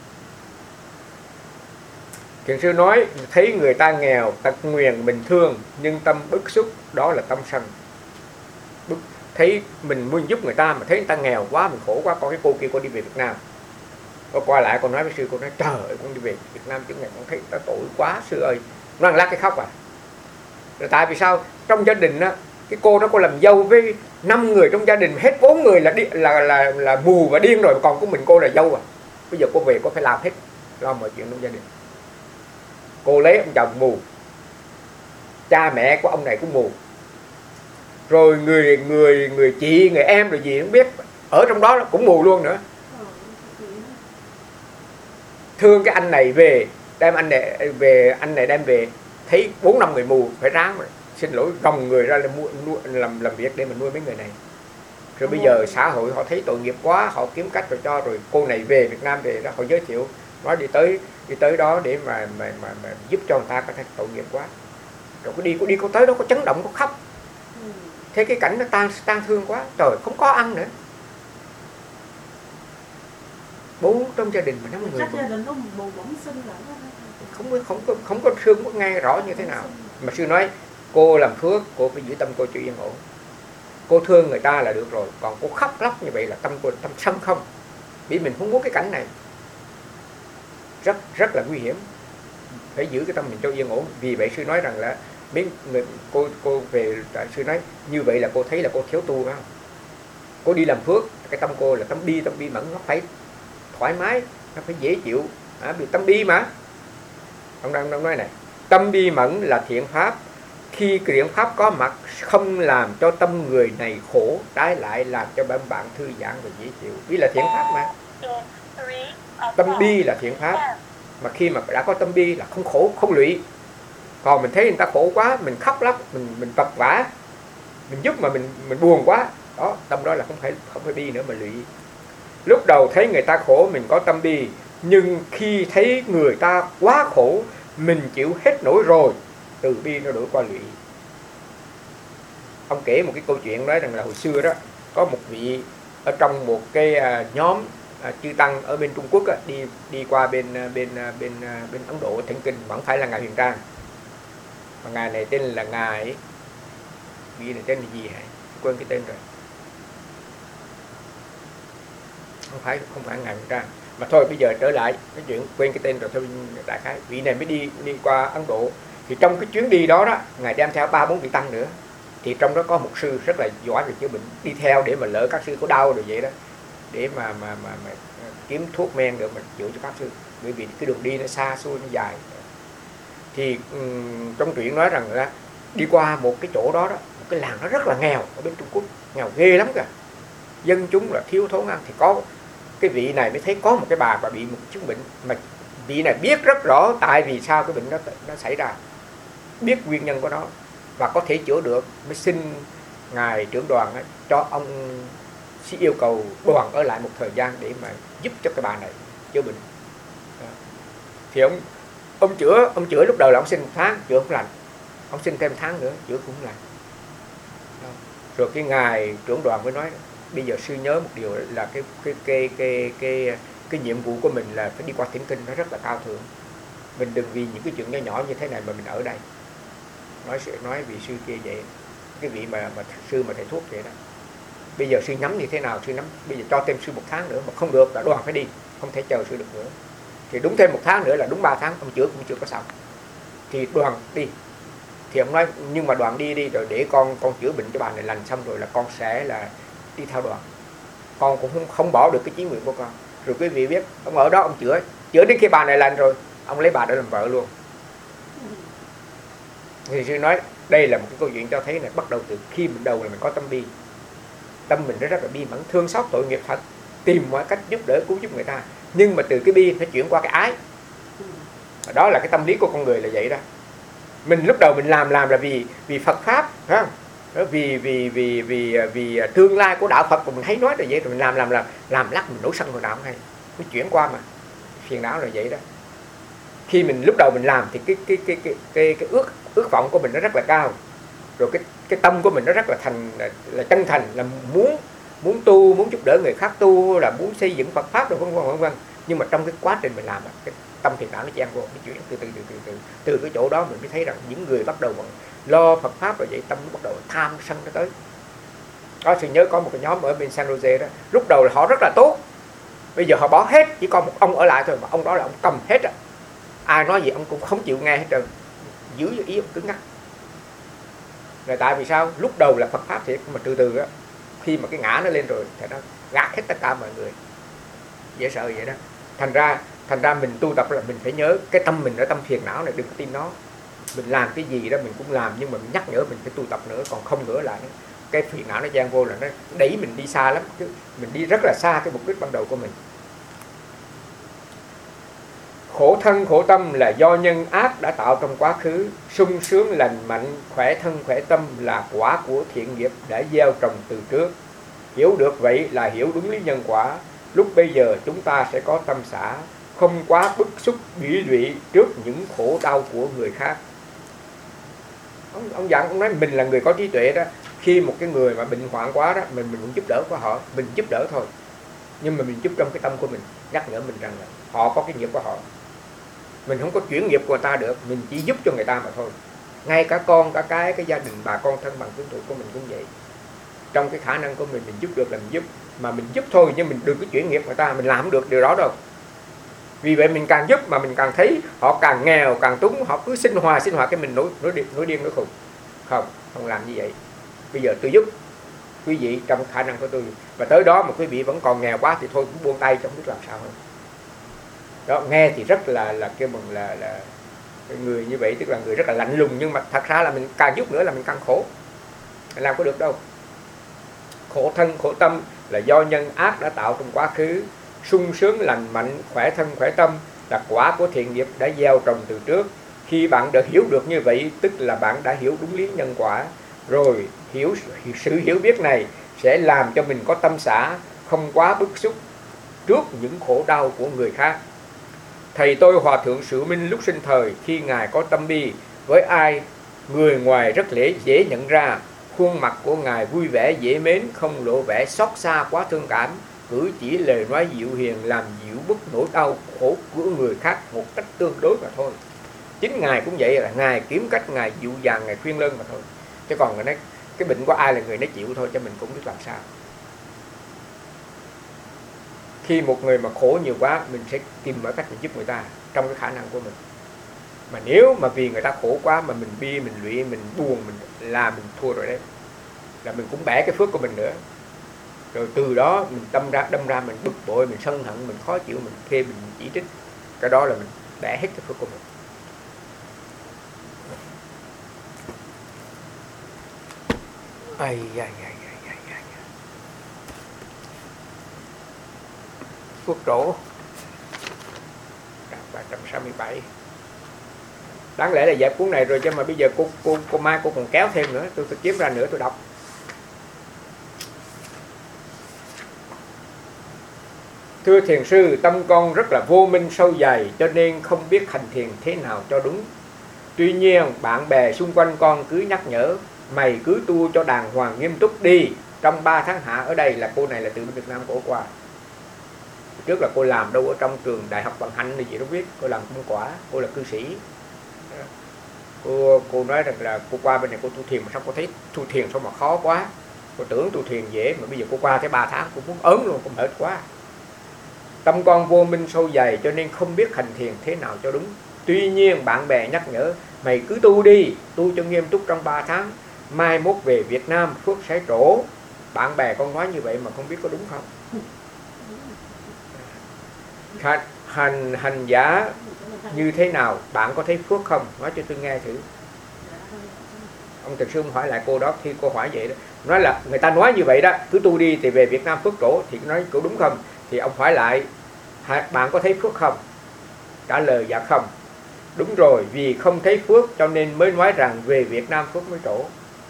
Thiền sư nói thấy người ta nghèo, tật nguyền mình thương, nhưng tâm bức xúc, đó là tâm sân. Bức, thấy mình muốn giúp người ta mà thấy người ta nghèo quá, mình khổ quá. Có cái cô kia cô đi về Việt Nam, cô qua lại con nói với sư, cô nói trời ơi con đi về Việt Nam chứ ngày con thấy ta tội quá sư ơi. Nó lắc cái khóc à. Rồi tại vì sao? Trong gia đình á, cái cô đó cô làm dâu với năm người trong gia đình, hết bốn người là, đi, là là là mù và điên rồi, còn của mình cô là dâu à. Bây giờ cô về cô phải làm hết, lo mọi chuyện trong gia đình. Cô lấy ông chồng mù, cha mẹ của ông này cũng mù, rồi người người người chị, người em rồi gì không biết, ở trong đó cũng mù luôn nữa. Thương cái anh này về, đem anh này về, anh này đem về, thấy bốn năm người mù, phải ráng mà xin lỗi gồng người ra làm, làm làm việc để mà nuôi mấy người này. Rồi bây giờ xã hội họ thấy tội nghiệp quá, họ kiếm cách rồi cho, rồi cô này về Việt Nam về đó, họ giới thiệu nói đi tới đi tới đó để mà mà mà, mà giúp cho người ta, có thể tội nghiệp quá. Rồi có đi có đi có tới đó có chấn động, có khóc. Thế cái cảnh nó tan tan thương quá, trời không có ăn nữa. Bốn trong gia đình mà năm người gia đình nó mù bẩm sinh rồi đó. Không không có không có thương có nghe rõ như thế nào. Mà sư nói cô làm phước, cô phải giữ tâm cô cho yên ổn. Cô thương người ta là được rồi, còn cô khóc lóc như vậy là tâm cô tâm sân không. Vì mình không muốn cái cảnh này, rất rất là nguy hiểm. Phải giữ cái tâm mình cho yên ổn. Vì vậy sư nói rằng là mấy người, cô cô về sư nói như vậy là cô thấy là cô thiếu tu phải không? Cô đi làm phước, cái tâm cô là tâm bi, tâm bi mẫn, nó phải thoải mái, nó phải dễ chịu. À, vì tâm bi mà. Ông đang nói này, tâm bi mẫn là thiện pháp. Khi thiện pháp có mặt không làm cho tâm người này khổ, trái lại làm cho bạn bạn thư giãn và dễ chịu. Vì là thiện pháp mà. Tâm bi là thiện pháp. Mà khi mà đã có tâm bi là không khổ, không lụy. Còn mình thấy người ta khổ quá, mình khóc lóc, mình mình vật vã, mình giúp mà mình mình buồn quá, đó, tâm đó là không phải không phải bi nữa mà lụy. Lúc đầu thấy người ta khổ mình có tâm bi, nhưng khi thấy người ta quá khổ, mình chịu hết nổi rồi, từ bi nó đổi qua lụy. Ông kể một cái câu chuyện nói rằng là hồi xưa đó có một vị ở trong một cái nhóm à, chư tăng ở bên Trung Quốc á, đi đi qua bên bên bên bên Ấn Độ thỉnh kinh vẫn phải là ngài Huyền Trang, mà ngài này tên là ngài vị này tên là gì hả, quên cái tên rồi, không phải không phải ngài Huyền Trang. Mà thôi bây giờ trở lại cái chuyện quên cái tên rồi thôi, đại khái vị này mới đi đi qua Ấn Độ. Thì trong cái chuyến đi đó đó, ngài đem theo ba bốn vị tăng nữa, thì trong đó có một sư rất là giỏi về chữa bệnh đi theo, để mà lỡ các sư có đau rồi vậy đó, để mà mà mà, mà kiếm thuốc men được mà chữa cho các sư, bởi vì cái đường đi nó xa xôi nó dài. Thì um, trong truyện nói rằng là đi qua một cái chỗ đó đó, một cái làng nó rất là nghèo ở bên Trung Quốc, nghèo ghê lắm kìa, dân chúng là thiếu thốn ăn. Thì có cái vị này mới thấy có một cái bà bà bị một chứng bệnh, mà vị này biết rất rõ tại vì sao cái bệnh đó nó xảy ra, biết nguyên nhân của nó và có thể chữa được, mới xin ngài trưởng đoàn ấy, cho ông sẽ yêu cầu đoàn ở lại một thời gian để mà giúp cho cái bà này chữa bệnh. Thì ông ông chữa ông chữa lúc đầu là ông xin một tháng chữa không lành, ông xin thêm tháng nữa chữa cũng không lành. Rồi cái ngài trưởng đoàn mới nói bây giờ sư nhớ một điều là cái cái cái cái cái cái nhiệm vụ của mình là phải đi qua thỉnh kinh, nó rất là cao thượng, mình đừng vì những cái chuyện nhỏ nhỏ như thế này mà mình ở đây. Nói sẽ nói vị sư kia vậy, cái vị mà mà sư mà thầy thuốc vậy đó. Bây giờ sư nhắm như thế nào, sư nhắm bây giờ cho thêm sư một tháng nữa, mà không được là đoàn phải đi, không thể chờ sư được nữa. Thì đúng thêm một tháng nữa là đúng ba tháng, ông chữa cũng chưa có xong. Thì đoàn đi. Thì ông nói nhưng mà đoàn đi đi rồi để con con chữa bệnh cho bà này lành xong rồi là con sẽ là đi theo đoàn. Con cũng không, không bỏ được cái chí nguyện của con. Rồi quý vị biết, ông ở đó ông chữa, chữa đến khi bà này lành rồi, ông lấy bà để làm vợ luôn. Thì sư nói đây là một cái câu chuyện cho thấy là bắt đầu từ khi mình đầu là mình có tâm bi, tâm mình nó rất là bi mẫn, thương xót tội nghiệp thật, tìm mọi cách giúp đỡ cứu giúp người ta. Nhưng mà từ cái bi nó chuyển qua cái ái. Đó là cái tâm lý của con người là vậy đó. Mình lúc đầu mình làm làm là vì vì Phật pháp, phải không? Đó, vì vì vì vì vì tương lai của đạo Phật, mình thấy nói là vậy, rồi mình làm làm làm làm lắc mình nổi sân hồi nào không hay. Nó chuyển qua mà phiền não là vậy đó. Khi mình lúc đầu mình làm thì cái cái cái cái cái, cái ước ước vọng của mình nó rất là cao, rồi cái cái tâm của mình nó rất là thành là, là chân thành, là muốn muốn tu, muốn giúp đỡ người khác tu, là muốn xây dựng Phật pháp rồi vân vân vân vân. Nhưng mà trong cái quá trình mình làm, cái tâm phiền não nó chen vô, nó chuyển từ từ từ từ từ từ cái chỗ đó mình mới thấy rằng những người bắt đầu lo Phật pháp rồi vậy, tâm nó bắt đầu tham sân nó tới. Có sự nhớ có một cái nhóm ở bên San Jose đó, lúc đầu là họ rất là tốt, bây giờ họ bỏ hết, chỉ còn một ông ở lại thôi, mà ông đó là ông cầm hết á, ai nói gì ông cũng không chịu nghe hết trơn, giữ ý ông cứng ngắc. Là tại vì sao? Lúc đầu là Phật pháp thiệt, mà từ từ á, khi mà cái ngã nó lên rồi thì nó gạt hết tất cả mọi người, dễ sợ vậy đó. Thành ra thành ra mình tu tập là mình phải nhớ cái tâm mình ở tâm phiền não này, đừng có tin nó. Mình làm cái gì đó mình cũng làm, nhưng mà mình nhắc nhở mình phải tu tập nữa, còn không nữa lại cái phiền não nó gian vô là nó đẩy mình đi xa lắm, mình đi rất là xa cái mục đích ban đầu của mình. Khổ thân khổ tâm là do nhân ác đã tạo trong quá khứ, sung sướng lành mạnh khỏe thân khỏe tâm là quả của thiện nghiệp đã gieo trồng từ trước. Hiểu được vậy là hiểu đúng lý nhân quả. Lúc bây giờ chúng ta sẽ có tâm xả, không quá bức xúc ủy lụy trước những khổ đau của người khác. Ông, ông dặn, ông nói mình là người có trí tuệ đó, khi một cái người mà bệnh hoạn quá đó, mình mình cũng giúp đỡ của họ, mình giúp đỡ thôi, nhưng mà mình giúp trong cái tâm của mình, nhắc nhở mình rằng là họ có cái nghiệp của họ, mình không có chuyển nghiệp của người ta được, mình chỉ giúp cho người ta mà thôi. Ngay cả con cả cái cái gia đình bà con thân bằng quyến thuộc của mình cũng vậy, trong cái khả năng của mình mình giúp được là mình giúp, mà mình giúp thôi, nhưng mình đừng có chuyển nghiệp người ta, mình làm không được điều đó đâu. Vì vậy mình càng giúp mà mình càng thấy họ càng nghèo càng túng, họ cứ sinh hòa sinh hòa cái mình nổi nổi điên nổi điên nổi khùng. Không, không làm như vậy. Bây giờ tôi giúp quý vị trong khả năng của tôi, và tới đó mà quý vị vẫn còn nghèo quá thì thôi cũng buông tay, không biết làm sao hơn. Đó, nghe thì rất là là kêu mừng là là người như vậy tức là người rất là lạnh lùng, nhưng mà thật ra là mình càng giúp nữa là mình càng khổ, mình làm có được đâu. Khổ thân khổ tâm là do nhân ác đã tạo trong quá khứ, sung sướng lành mạnh khỏe thân khỏe tâm là quả của thiện nghiệp đã gieo trồng từ trước. Khi bạn đã hiểu được như vậy, tức là bạn đã hiểu đúng lý nhân quả rồi. Hiểu sự hiểu biết này sẽ làm cho mình có tâm xả, không quá bức xúc trước những khổ đau của người khác. Thầy tôi Hòa thượng Sự Minh lúc sinh thời, khi ngài có tâm bi với ai, người ngoài rất dễ dễ nhận ra. Khuôn mặt của ngài vui vẻ dễ mến, không lộ vẻ xót xa quá thương cảm. cử chỉ lời nói dịu hiền, làm dịu bớt nỗi đau khổ của người khác một cách tương đối mà thôi. Chính Ngài cũng vậy, là Ngài kiếm cách Ngài dịu dàng, Ngài khuyên lơn mà thôi. Chứ còn người nói cái bệnh của ai là người nó chịu thôi, cho mình cũng biết làm sao. Khi một người mà khổ nhiều quá, mình sẽ tìm mọi cách để giúp người ta trong cái khả năng của mình. Mà nếu mà vì người ta khổ quá mà mình bi, mình lụy, mình buồn, mình là mình thua rồi đấy. Là mình cũng bẻ cái phước của mình nữa. Rồi từ đó mình đâm ra, đâm ra mình bực bội, mình sân hận, mình khó chịu, mình phê bình, mình chỉ trích. Cái đó là mình bẻ hết cái phước của mình. Ai, ai, ai, ai, ai, ai. Phước trổ ba trăm sáu mươi bảy. Đáng lẽ là dẹp cuốn này rồi, chứ mà bây giờ cô, cô, cô Mai cô còn kéo thêm nữa. Tôi phải kiếm ra nữa tôi đọc. Thưa thiền sư, tâm con rất là vô minh sâu dày, cho nên không biết hành thiền thế nào cho đúng. Tuy nhiên bạn bè xung quanh con cứ nhắc nhở, mày cứ tu cho đàng hoàng nghiêm túc đi. Trong ba tháng hạ ở đây, là cô này là từ Việt Nam cổ qua. Trước là cô làm đâu ở trong trường đại học Bằng Hạnh này gì đó biết. Cô làm công quả, cô là cư sĩ. Cô, cô nói rằng là cô qua bên này cô tu thiền, mà sao cô thấy tu thiền sao mà khó quá. Cô tưởng tu thiền dễ, mà bây giờ cô qua tới ba tháng cô muốn ớn luôn, cô mệt quá. Tâm con vô minh sâu dày, cho nên không biết hành thiền thế nào cho đúng. Tuy nhiên bạn bè nhắc nhở, mày cứ tu đi, tu cho nghiêm túc trong ba tháng, mai mốt về Việt Nam phước sẽ trổ. Bạn bè con nói như vậy mà không biết có đúng không? Hành, hành, hành giả như thế nào, bạn có thấy phước không? Nói cho tôi nghe thử. Ông Trần Sương hỏi lại cô đó, khi cô hỏi vậy đó, nói là người ta nói như vậy đó, cứ tu đi thì về Việt Nam phước trổ, thì nói có đúng không? Thì ông hỏi lại, bạn có thấy phước không? Trả lời dạ không. Đúng rồi, vì không thấy phước cho nên mới nói rằng về Việt Nam phước mới trổ.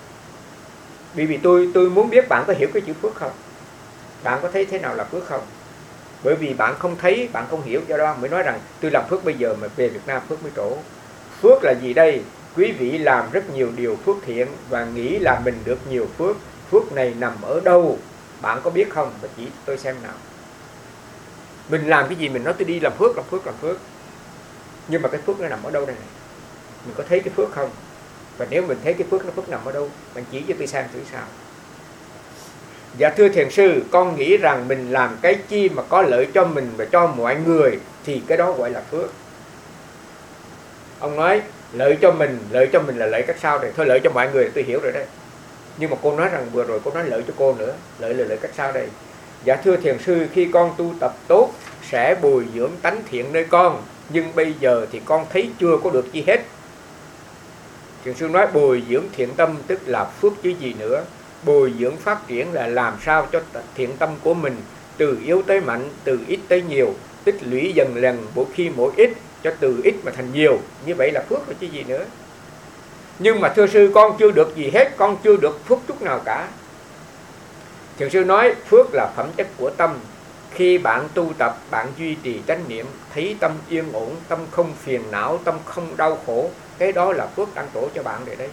Vì vì tôi tôi muốn biết bạn có hiểu cái chữ phước không? Bạn có thấy thế nào là phước không? Bởi vì bạn không thấy, bạn không hiểu, do đó mới nói rằng tôi làm phước bây giờ mà về Việt Nam phước mới trổ. Phước là gì đây? Quý vị làm rất nhiều điều phước thiện và nghĩ là mình được nhiều phước. Phước này nằm ở đâu? Bạn có biết không? Và chỉ tôi xem nào. Mình làm cái gì mình nói tôi đi làm phước, làm phước, làm phước. Nhưng mà cái phước nó nằm ở đâu đây này? Mình có thấy cái phước không? Và nếu mình thấy cái phước nó phước nằm ở đâu, bạn chỉ cho tôi xem thử sao. Dạ thưa thiền sư, con nghĩ rằng mình làm cái chi mà có lợi cho mình và cho mọi người thì cái đó gọi là phước. Ông nói lợi cho mình, lợi cho mình là lợi cách sao đây? Thôi lợi cho mọi người tôi hiểu rồi đấy. Nhưng mà cô nói rằng vừa rồi cô nói lợi cho cô nữa. Lợi là lợi cách sao đây? Dạ thưa thiền sư, khi con tu tập tốt sẽ bồi dưỡng tánh thiện nơi con, nhưng bây giờ thì con thấy chưa có được gì hết. Thiền sư nói bồi dưỡng thiện tâm tức là phước chứ gì nữa. Bồi dưỡng phát triển là làm sao cho thiện tâm của mình từ yếu tới mạnh, từ ít tới nhiều, tích lũy dần lần, mỗi khi mỗi ít, cho từ ít mà thành nhiều. Như vậy là phước rồi chứ gì nữa. Nhưng mà thưa sư, con chưa được gì hết, con chưa được phước chút nào cả. Thiền sư nói phước là phẩm chất của tâm. Khi bạn tu tập, bạn duy trì chánh niệm, thấy tâm yên ổn, tâm không phiền não, tâm không đau khổ, cái đó là phước đang trổ cho bạn rồi đấy.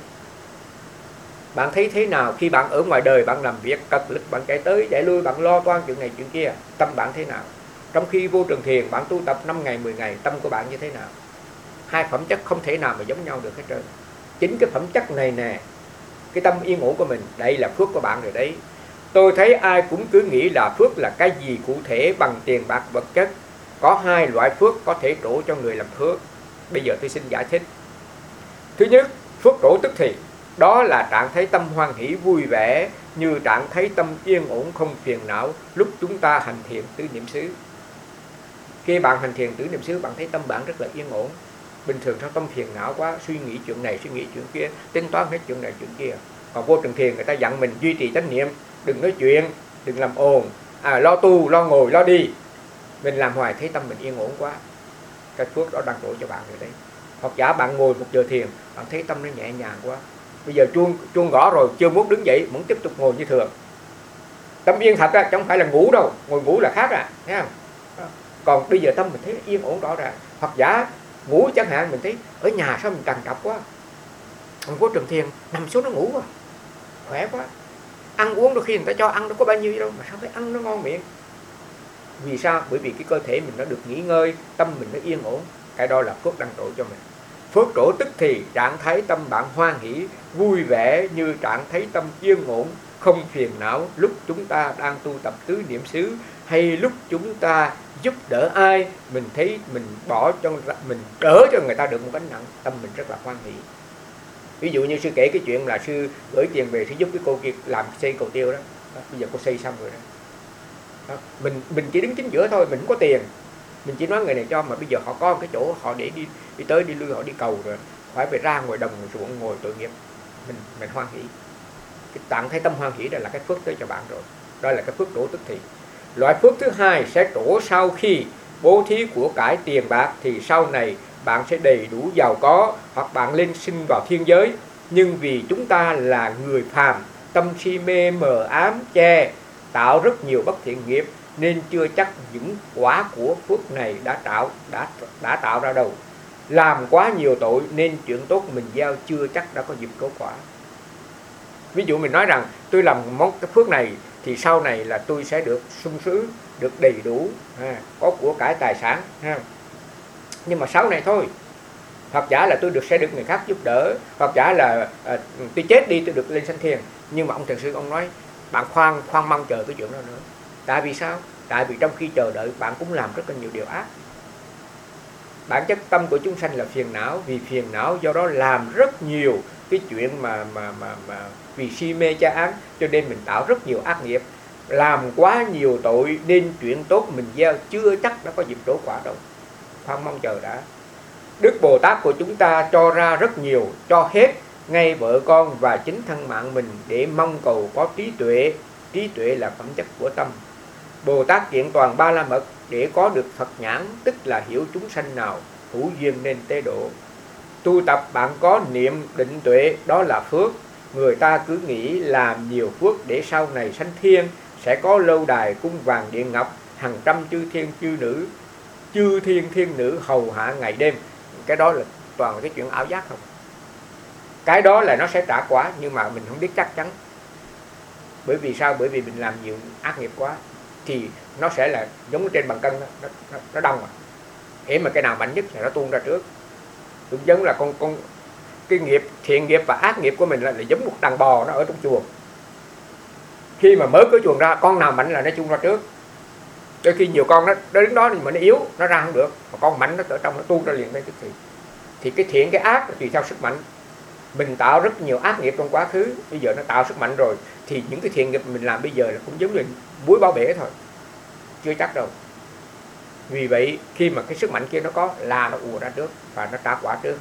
Bạn thấy thế nào khi bạn ở ngoài đời, bạn làm việc cật lực, bạn chạy tới chạy lui, bạn lo toan chuyện này chuyện kia, tâm bạn thế nào? Trong khi vô trường thiền, bạn tu tập năm ngày, mười ngày, tâm của bạn như thế nào? Hai phẩm chất không thể nào mà giống nhau được hết trơn. Chính cái phẩm chất này nè, cái tâm yên ổn của mình, đây là phước của bạn rồi đấy. Tôi thấy ai cũng cứ nghĩ là phước là cái gì cụ thể bằng tiền bạc vật chất. Có hai loại phước có thể trổ cho người làm phước. Bây giờ tôi xin giải thích. Thứ nhất, phước trổ tức thì, đó là trạng thái tâm hoan hỷ vui vẻ, như trạng thái tâm yên ổn không phiền não lúc chúng ta hành thiền tứ niệm xứ. Khi bạn hành thiền tứ niệm xứ, bạn thấy tâm bạn rất là yên ổn. Bình thường sao tâm phiền não quá, suy nghĩ chuyện này, suy nghĩ chuyện kia, tính toán hết chuyện này chuyện kia. Còn vô trường thiền người ta dặn mình duy trì chánh niệm, đừng nói chuyện, đừng làm ồn, à, lo tu, lo ngồi, lo đi. Mình làm hoài thấy tâm mình yên ổn quá, cái phước đó đang đổ cho bạn rồi đấy. Hoặc giả bạn ngồi một giờ thiền, bạn thấy tâm nó nhẹ nhàng quá. Bây giờ chuông chuông gõ rồi, chưa muốn đứng dậy, muốn tiếp tục ngồi như thường. Tâm yên thật á, chẳng phải là ngủ đâu, ngồi ngủ là khác à, thấy không? Còn bây giờ tâm mình thấy yên ổn rõ ràng. Hoặc giả ngủ chẳng hạn, mình thấy ở nhà sao mình trằn trọc quá, mình vô trường thiền nằm xuống nó ngủ quá, khỏe quá. Ăn uống đôi khi người ta cho ăn đâu có bao nhiêu đâu, mà sao thấy ăn nó ngon miệng. Vì sao? Bởi vì cái cơ thể mình nó được nghỉ ngơi, tâm mình nó yên ổn. Cái đó là phước đăng trổ cho mình. Phước trổ tức thì trạng thái tâm bạn hoan hỷ, vui vẻ như trạng thái tâm yên ổn, không phiền não lúc chúng ta đang tu tập tứ niệm xứ, hay lúc chúng ta giúp đỡ ai, mình thấy mình bỏ cho mình đỡ cho người ta được một gánh nặng, tâm mình rất là hoan hỷ. Ví dụ như sư kể cái chuyện là sư gửi tiền về sư giúp cái cô kia làm xây cầu tiêu đó, đó bây giờ cô xây xong rồi đó. Đó. Mình mình chỉ đứng chính giữa thôi, mình không có tiền, mình chỉ nói người này cho, mà bây giờ họ có cái chỗ họ để đi đi tới đi lui, họ đi cầu rồi phải về ra ngoài đồng ruộng ngồi tội nghiệp, mình mình hoan hỷ. Cái trạng thái tâm hoan hỷ đó là cái phước tới cho bạn rồi, đó là cái phước trổ tức thì. Loại phước thứ hai sẽ trổ sau khi bố thí của cải tiền bạc, thì sau này bạn sẽ đầy đủ giàu có, hoặc bạn lên sinh vào thiên giới. Nhưng vì chúng ta là người phàm, tâm si mê mờ ám che, tạo rất nhiều bất thiện nghiệp, nên chưa chắc những quả của phước này đã tạo đã đã tạo ra đâu. Làm quá nhiều tội nên chuyện tốt mình gieo chưa chắc đã có dịp có quả. Ví dụ mình nói rằng tôi làm món cái phước này thì sau này là tôi sẽ được sung sướng, được đầy đủ, ha, có của cải tài sản, ha. Nhưng mà sau này thôi, hoặc giả là tôi được sẽ được người khác giúp đỡ, hoặc giả là à, tôi chết đi tôi được lên sanh thiên. Nhưng mà ông thiền sư ông nói bạn khoan khoan mong chờ cái chuyện đó nữa. Tại vì sao? Tại vì trong khi chờ đợi bạn cũng làm rất là nhiều điều ác. Bản chất tâm của chúng sanh là phiền não, vì phiền não do đó làm rất nhiều cái chuyện mà mà mà mà vì si mê cha ám, cho nên mình tạo rất nhiều ác nghiệp, làm quá nhiều tội nên chuyện tốt mình gieo chưa chắc đã có dịp trổ quả đâu. Khoan mong chờ đã. Đức Bồ Tát của chúng ta cho ra rất nhiều, cho hết ngay vợ con và chính thân mạng mình để mong cầu có trí tuệ. Trí tuệ là phẩm chất của tâm. Bồ Tát kiện toàn ba la mật để có được Phật nhãn, tức là hiểu chúng sanh nào hữu duyên nên tế độ. Tu tập bạn có niệm định tuệ, đó là phước. Người ta cứ nghĩ làm nhiều phước để sau này sanh thiên, sẽ có lâu đài cung vàng điện ngọc, hàng trăm chư thiên chư nữ, chư thiên thiên nữ hầu hạ ngày đêm. Cái đó là toàn là cái chuyện ảo giác không. Cái đó là nó sẽ trả quả, nhưng mà mình không biết chắc chắn. Bởi vì sao? Bởi vì mình làm nhiều ác nghiệp quá, thì nó sẽ là giống trên bàn cân, nó, nó, nó đông à. Hễ mà cái nào mạnh nhất thì nó tuôn ra trước. Cũng giống là con con cái nghiệp thiện nghiệp và ác nghiệp của mình là, là giống một đàn bò nó ở trong chuồng. Khi mà mới cửa chuồng ra, con nào mạnh là nó tuôn ra trước. Đôi khi nhiều con nó, nó đứng đó mà nó yếu, nó ra không được, mà con mạnh nó ở trong nó tuôn ra liền ngay tức thì. Thì cái thiện cái ác là tùy theo sức mạnh. Mình tạo rất nhiều ác nghiệp trong quá khứ, bây giờ nó tạo sức mạnh rồi, thì những cái thiện nghiệp mình làm bây giờ là cũng giống như muối bao bể thôi, chưa chắc đâu. Vì vậy khi mà cái sức mạnh kia nó có là nó ùa ra trước và nó trả quả trước.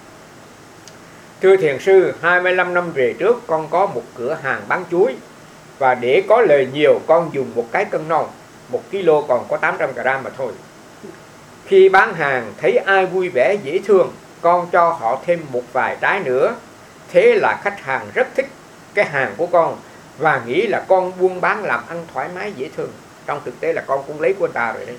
Thưa thiền sư, hai mươi lăm năm về trước con có một cửa hàng bán chuối, và để có lời nhiều con dùng một cái cân non, một kilo còn có tám trăm gram mà thôi. Khi bán hàng thấy ai vui vẻ dễ thương, con cho họ thêm một vài trái nữa. Thế là khách hàng rất thích cái hàng của con và nghĩ là con buôn bán làm ăn thoải mái dễ thương. Trong thực tế là con cũng lấy của người ta rồi đấy.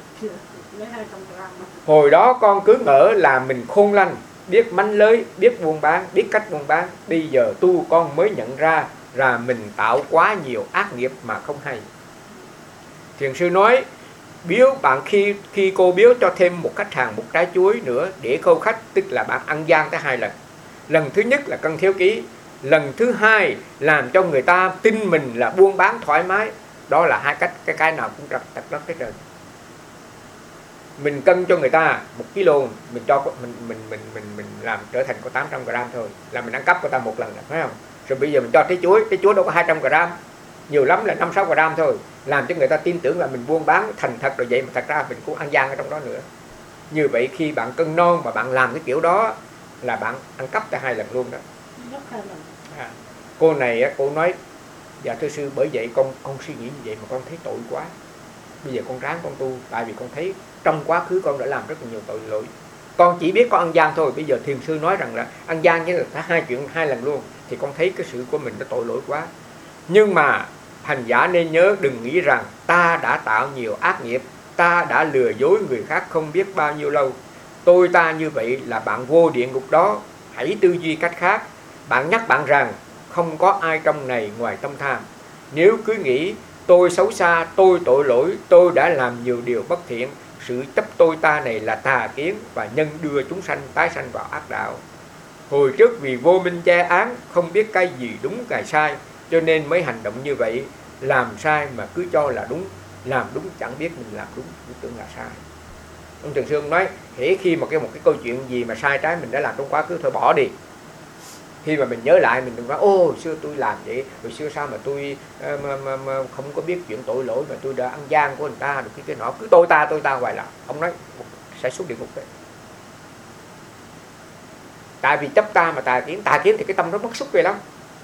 Hồi đó con cứ ngỡ là mình khôn lanh, biết mánh lới, biết buôn bán, biết cách buôn bán. Bây giờ tu con mới nhận ra là mình tạo quá nhiều ác nghiệp mà không hay. Thiền sư nói biếu bạn khi khi cô biếu cho thêm một khách hàng một trái chuối nữa để câu khách, tức là bạn ăn gian tới hai lần. Lần thứ nhất là cân thiếu ký, lần thứ hai làm cho người ta tin mình là buôn bán thoải mái. Đó là hai cách, cái cái nào cũng trật tật rất hết trơn. Mình cân cho người ta một kilo, mình cho mình mình mình mình mình làm trở thành có tám trăm gram thôi, là mình ăn cắp người ta một lần, phải không? Rồi bây giờ mình cho trái chuối, trái chuối đâu có hai trăm gram, nhiều lắm là năm sáu gram thôi, làm cho người ta tin tưởng là mình buôn bán thành thật rồi vậy, mà thật ra mình cũng ăn gian ở trong đó nữa. Như vậy khi bạn cân non mà bạn làm cái kiểu đó là bạn ăn cắp tới hai lần luôn đó. À, cô này cô nói dạ thưa sư, bởi vậy con con suy nghĩ như vậy mà con thấy tội quá. Bây giờ con ráng con tu, tại vì con thấy trong quá khứ con đã làm rất là nhiều tội lỗi. Con chỉ biết có ăn gian thôi. Bây giờ thiền sư nói rằng là ăn gian với là hai chuyện hai lần luôn, thì con thấy cái sự của mình nó tội lỗi quá. Nhưng mà hành giả nên nhớ, đừng nghĩ rằng ta đã tạo nhiều ác nghiệp, ta đã lừa dối người khác không biết bao nhiêu lâu. Tôi ta như vậy là bạn vô địa ngục đó. Hãy tư duy cách khác. Bạn nhắc bạn rằng không có ai trong này ngoài tâm tham. Nếu cứ nghĩ tôi xấu xa, tôi tội lỗi, tôi đã làm nhiều điều bất thiện. Sự chấp tôi ta này là tà kiến và nhân đưa chúng sanh tái sanh vào ác đạo. Hồi trước vì vô minh che án, không biết cái gì đúng cái sai, cho nên mới hành động như vậy. Làm sai mà cứ cho là đúng, làm đúng chẳng biết mình làm đúng, cứ tưởng là sai. Ông Trần Sương nói, hễ khi mà cái một cái câu chuyện gì mà sai trái mình đã làm trong quá khứ, thôi bỏ đi. Khi mà mình nhớ lại mình đừng nói, ô hồi xưa tôi làm vậy, hồi xưa sao mà tôi uh, mà, mà, mà không có biết chuyện tội lỗi, mà tôi đã ăn gian của người ta, được cái cái nọ, cứ tôi ta tôi ta hoài là. Ông nói sẽ xuống địa ngục đấy. Tại vì chấp ta mà tà kiến, tà kiến thì cái tâm nó bức xúc ghê lắm.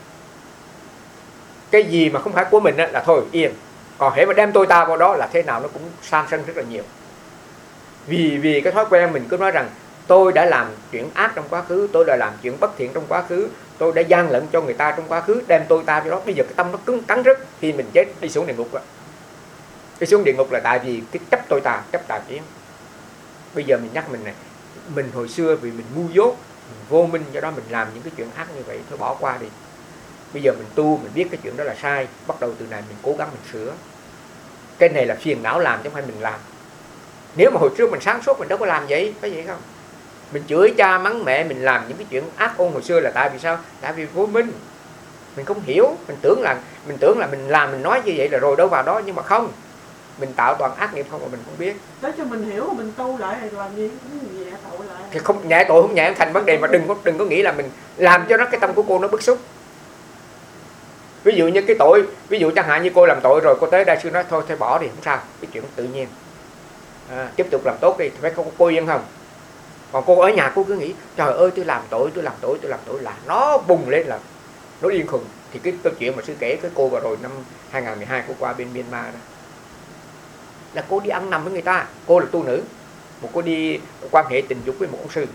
Cái gì mà không phải của mình á, là thôi yên. Còn hễ mà đem tôi ta vào đó là thế nào nó cũng san sân rất là nhiều. Vì vì cái thói quen mình cứ nói rằng tôi đã làm chuyện ác trong quá khứ, tôi đã làm chuyện bất thiện trong quá khứ, tôi đã gian lận cho người ta trong quá khứ, đem tôi ta vào đó. Bây giờ cái tâm nó cứng cắn rất, khi mình chết đi xuống địa ngục á. Đi xuống địa ngục là tại vì cái chấp tôi ta, chấp tà kiến. Bây giờ mình nhắc mình này, mình hồi xưa vì mình ngu dốt, mình vô minh, do đó mình làm những cái chuyện ác như vậy, thôi bỏ qua đi. Bây giờ mình tu, mình biết cái chuyện đó là sai, bắt đầu từ này mình cố gắng mình sửa. Cái này là phiền não làm chứ không phải mình làm. Nếu mà hồi trước mình sáng suốt mình đâu có làm vậy, phải vậy không? Mình chửi cha mắng mẹ, mình làm những cái chuyện ác ôn hồi xưa là tại vì sao? Tại vì vô minh. Mình không hiểu, mình tưởng là mình tưởng là mình làm, mình nói như vậy là rồi đâu vào đó, nhưng mà không. Mình tạo toàn ác nghiệp không mà mình không biết. Tới cho mình hiểu mà mình tu lại thì làm gì cũng nhẹ tội lại. Thì không nhẹ tội không nhẹ thành vấn đề, mà đừng có đừng có nghĩ là mình làm cho nó cái tâm của cô nó bức xúc. Ví dụ như cái tội, ví dụ chẳng hạn như cô làm tội rồi, cô tới đại sư nói thôi thôi bỏ đi, không sao, cái chuyện tự nhiên. À, tiếp tục làm tốt đi, phải không cô yên không? Còn cô ở nhà cô cứ nghĩ trời ơi tôi làm tội, tôi làm tội, tôi làm tội là nó bùng lên là nó điên khùng. Thì cái câu chuyện mà sư kể cái cô vừa rồi năm hai không một hai cô qua bên Myanmar đó, là cô đi ăn nằm với người ta, cô là tu nữ, một cô đi quan hệ tình dục với một ông sư.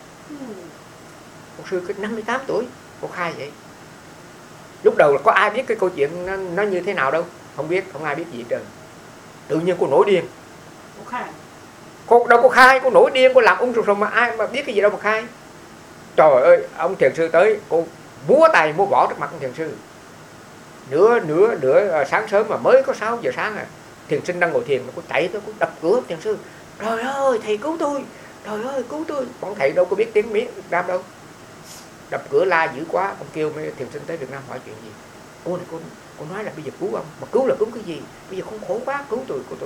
Ông sư cái năm mươi tám tuổi, cô khai vậy. Lúc đầu là có ai biết cái câu chuyện nó, nó như thế nào đâu, không biết, không ai biết gì hết trơn. Tự nhiên cô nổi điên. Cô khai. Cô đâu có khai, cô nổi điên, cô làm ung sùm sùm mà ai mà biết cái gì đâu mà khai. Trời ơi, ông thiền sư tới, cô múa tay múa võ trước mặt ông thiền sư. Nửa nửa nửa sáng sớm mà mới có sáu giờ sáng à. Thiền sinh đang ngồi thiền, cô chạy tới, cô đập cửa thiền sư. Trời ơi, thầy cứu tôi, trời ơi, cứu tôi. Còn thầy đâu có biết tiếng Miến Việt Nam đâu. Đập cửa la dữ quá, ông kêu mấy thiền sinh tới Việt Nam hỏi chuyện gì. Cô này cô, cô nói là bây giờ cứu ông, mà cứu là cứu cái gì? Bây giờ không khổ quá, cứu tôi, cứu tôi.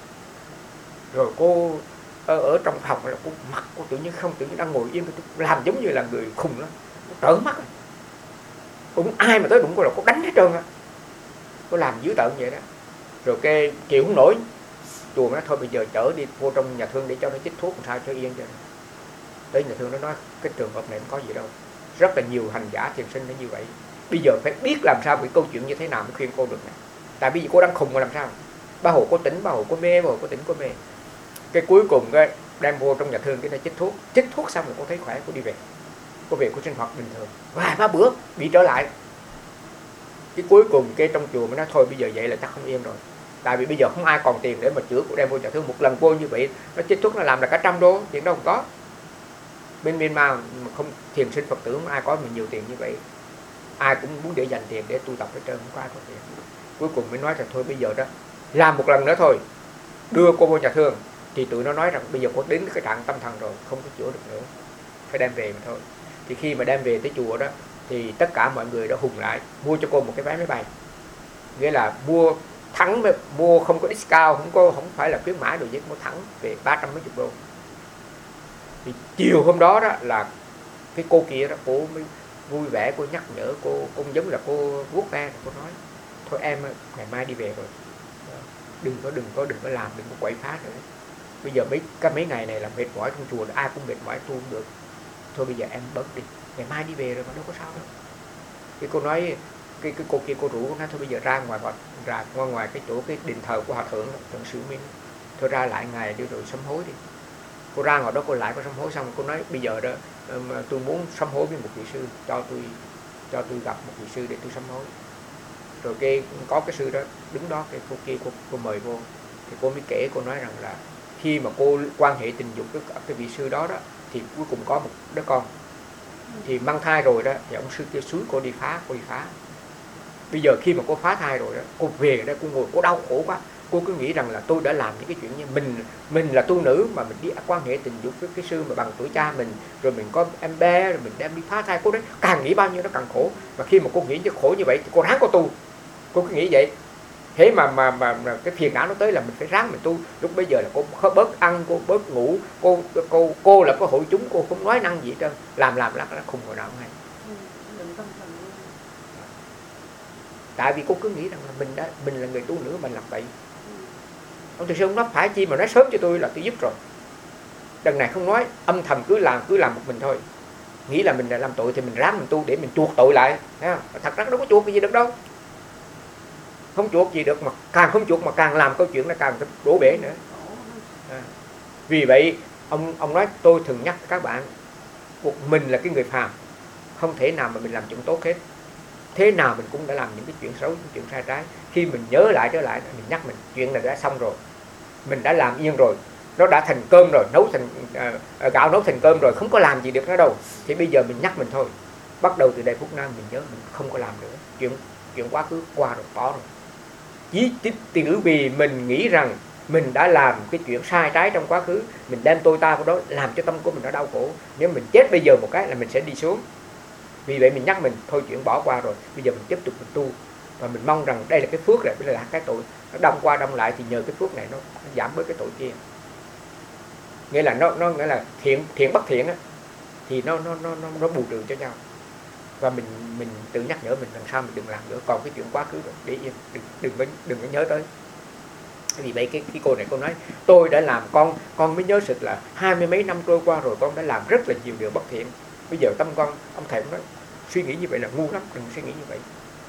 Rồi cô ở, ở trong phòng là cô mặt cô tự nhiên không, tự nhiên đang ngồi yên, làm giống như là người khùng lắm, trợn mắt. Cũng ai mà tới đụng cô là cô đánh hết trơn á, cô làm dữ tợn vậy đó. Rồi cái chịu không nổi, chùa nó thôi bây giờ chở đi vô trong nhà thương để cho nó chích thuốc làm sao cho yên cho. Tới nhà thương nó nói cái trường hợp này không có gì đâu, rất là nhiều hành giả thiền sinh nó như vậy. Bây giờ phải biết làm sao cái câu chuyện như thế nào mới khuyên cô được này. Tại bây giờ cô đang khùng mà làm sao? Ba hồ cô tỉnh, ba hồ cô mê, ba hồ cô tỉnh cô mê. Cái cuối cùng cái đem vô trong nhà thương cái này chích thuốc, chích thuốc xong rồi cô thấy khỏe, cô đi về. Cô về cô sinh hoạt bình thường. Vài ba bữa bị trở lại. Cái cuối cùng cái trong chùa mới nói thôi bây giờ vậy là chắc không yên rồi. Tại vì bây giờ không ai còn tiền để mà chữa, cô đem vô nhà thương một lần vô như vậy, nó chích thuốc nó làm là cả trăm đô, chuyện đâu không có. Bên Myanmar không thiền sinh Phật tử không ai có mình nhiều tiền như vậy. Ai cũng muốn để dành tiền để tu tập hết trơn, không có ai có tiền. Cuối cùng mới nói rằng thôi bây giờ đó làm một lần nữa thôi, đưa cô vô nhà thương. Thì tụi nó nói rằng bây giờ cô đến cái trạng tâm thần rồi, không có chữa được nữa, phải đem về mà thôi. Thì khi mà đem về tới chùa đó thì tất cả mọi người đã hùng lại mua cho cô một cái vé máy bay, nghĩa là mua thẳng, mua không có discount, không có không phải là khuyến mãi đồ gì, mua thẳng về ba trăm mấy chục đô. Thì chiều hôm đó đó là cái cô kia đó, cô mới vui vẻ, cô nhắc nhở cô, cũng giống là cô vuốt ve, cô nói thôi em ngày mai đi về rồi, đừng có đừng có đừng có làm, đừng có quậy phá nữa. Bây giờ mấy cái mấy ngày này là mệt mỏi trong chùa, ai cũng mệt mỏi, tu không được. Thôi bây giờ em bớt đi, ngày mai đi về rồi mà đâu có sao đâu. Cái cô nói, cái cái cô kia cô rủ, cô nói thôi bây giờ ra ngoài, ra ngoài ngoài cái chỗ cái đền thờ của hòa thượng thượng Sư Minh, thôi ra lại ngày đi rồi sám hối đi. Cô ra ngoài đó cô lại có sám hối xong, cô nói bây giờ đó um, tôi muốn sám hối với một vị sư, cho tôi cho tôi gặp một vị sư để tôi sám hối. Rồi cái có cái sư đó đứng đó, cái cô kia cô, cô mời vô, thì cô mới kể, cô nói rằng là khi mà cô quan hệ tình dục với cái vị sư đó đó, thì cuối cùng có một đứa con, thì mang thai rồi đó, thì ông sư kia xúi cô đi phá, cô đi phá. Bây giờ khi mà cô phá thai rồi đó, cô về đây cô ngồi cô đau khổ quá, cô cứ nghĩ rằng là tôi đã làm những cái chuyện như mình mình là tu nữ mà mình đi quan hệ tình dục với cái sư mà bằng tuổi cha mình, rồi mình có em bé, rồi mình đem đi phá thai. Cô đấy càng nghĩ bao nhiêu nó càng khổ. Và khi mà cô nghĩ cho khổ như vậy thì cô ráng cô tu, cô cứ nghĩ vậy. Thế mà mà, mà mà cái phiền não nó tới là mình phải ráng mình tu. Lúc bây giờ là cô bớt ăn, cô bớt ngủ, cô cô cô là có hội chúng, cô không nói năng gì hết trơn, làm làm lắc nó khùng hồi nào không hay. Tại vì cô cứ nghĩ rằng là mình đã mình là người tu nữ mình làm vậy. Ông Thầy Sư ông nói phải chi mà nói sớm cho tôi là tôi giúp rồi. Đằng này không nói, âm thầm cứ làm cứ làm một mình thôi. Nghĩ là mình đã làm tội thì mình ráng mình tu để mình chuộc tội lại. Thật ra đâu có chuộc gì được đâu. Không chuộc gì được, mà càng không chuộc mà càng làm câu chuyện nó càng đổ bể nữa. À. Vì vậy ông ông nói tôi thường nhắc các bạn, mình là cái người phàm, không thể nào mà mình làm chuyện tốt hết. Thế nào mình cũng đã làm những cái chuyện xấu, những chuyện sai trái. Khi mình nhớ lại trở lại, mình nhắc mình chuyện này đã xong rồi, mình đã làm yên rồi, nó đã thành cơm rồi, nấu thành uh, gạo nấu thành cơm rồi, không có làm gì được nữa đâu. Thì bây giờ mình nhắc mình thôi. Bắt đầu từ đây phút nào mình nhớ mình không có làm nữa. Chuyện chuyện quá khứ qua rồi, có rồi. Chỉ chỉ tử vì mình nghĩ rằng mình đã làm cái chuyện sai trái trong quá khứ, mình đem tôi ta vào đó làm cho tâm của mình nó đau khổ. Nếu mình chết bây giờ một cái là mình sẽ đi xuống. Vì vậy mình nhắc mình thôi chuyện bỏ qua rồi, bây giờ mình tiếp tục mình tu. Và mình mong rằng đây là cái phước này, đây là cái tội. Nó đông qua đông lại thì nhờ cái phước này nó, nó giảm bớt cái tội kia. Nghĩa là nó nó nghĩa là thiện thiện bất thiện á, thì nó nó nó nó, nó bù trừ cho nhau. Và mình mình tự nhắc nhở mình lần sau mình đừng làm nữa. Còn cái chuyện quá khứ rồi để yên, đừng đừng có đừng có nhớ tới. Vì vậy cái, cái cô này cô nói tôi đã làm, con con mới nhớ sự là hai mươi mấy năm trôi qua rồi con đã làm rất là nhiều điều bất thiện. Bây giờ tâm con, ông thầy cũng nói suy nghĩ như vậy là ngu lắm, đừng suy nghĩ như vậy.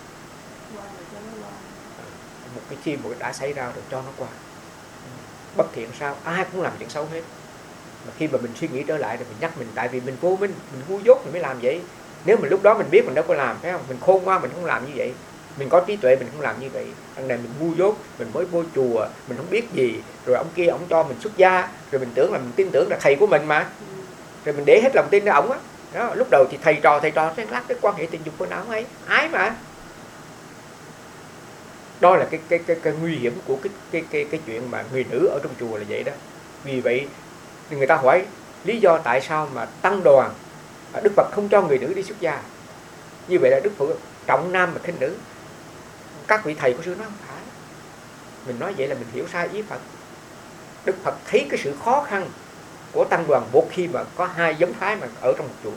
Một cái chi một đã xảy ra rồi cho nó qua. Bất thiện sao? Ai cũng làm chuyện xấu hết. Mà khi mà mình suy nghĩ trở lại thì mình nhắc mình, tại vì mình vô minh, mình ngu dốt mình mới làm vậy. Nếu mình lúc đó mình biết mình đâu có làm, phải không? Mình khôn quá mình không làm như vậy. Mình có trí tuệ mình không làm như vậy. Đằng này mình ngu dốt, mình mới vô chùa, mình không biết gì, rồi ông kia ông cho mình xuất gia, rồi mình tưởng là mình tin tưởng là thầy của mình mà. Rồi mình để hết lòng tin ở ổng á. Đó, lúc đầu thì thầy trò thầy trò sẽ lát cái quan hệ tình dục của nào không ấy, ái mà. Đó là cái cái cái, cái nguy hiểm của cái cái cái cái chuyện mà người nữ ở trong chùa là vậy đó. Vì vậy người ta hỏi lý do tại sao mà tăng đoàn Đức Phật không cho người nữ đi xuất gia. Như vậy là Đức Phật trọng nam mà khinh nữ. Các vị thầy của sư nói không phải. Mình nói vậy là mình hiểu sai ý Phật. Đức Phật thấy cái sự khó khăn của tăng đoàn một khi mà có hai giống phái mà ở trong một chùa.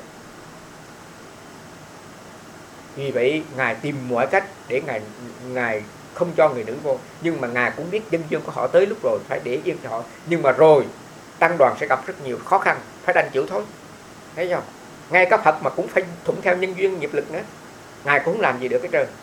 Vì vậy Ngài tìm mọi cách để Ngài Ngài không cho người nữ vô. Nhưng mà Ngài cũng biết dân dương của họ tới lúc rồi, phải để yên cho họ. Nhưng mà rồi tăng đoàn sẽ gặp rất nhiều khó khăn, phải đành chịu thôi. Thấy không? Ngay cả Phật mà cũng phải thuận theo nhân duyên nghiệp lực nữa. Ngài cũng không làm gì được cái trơn.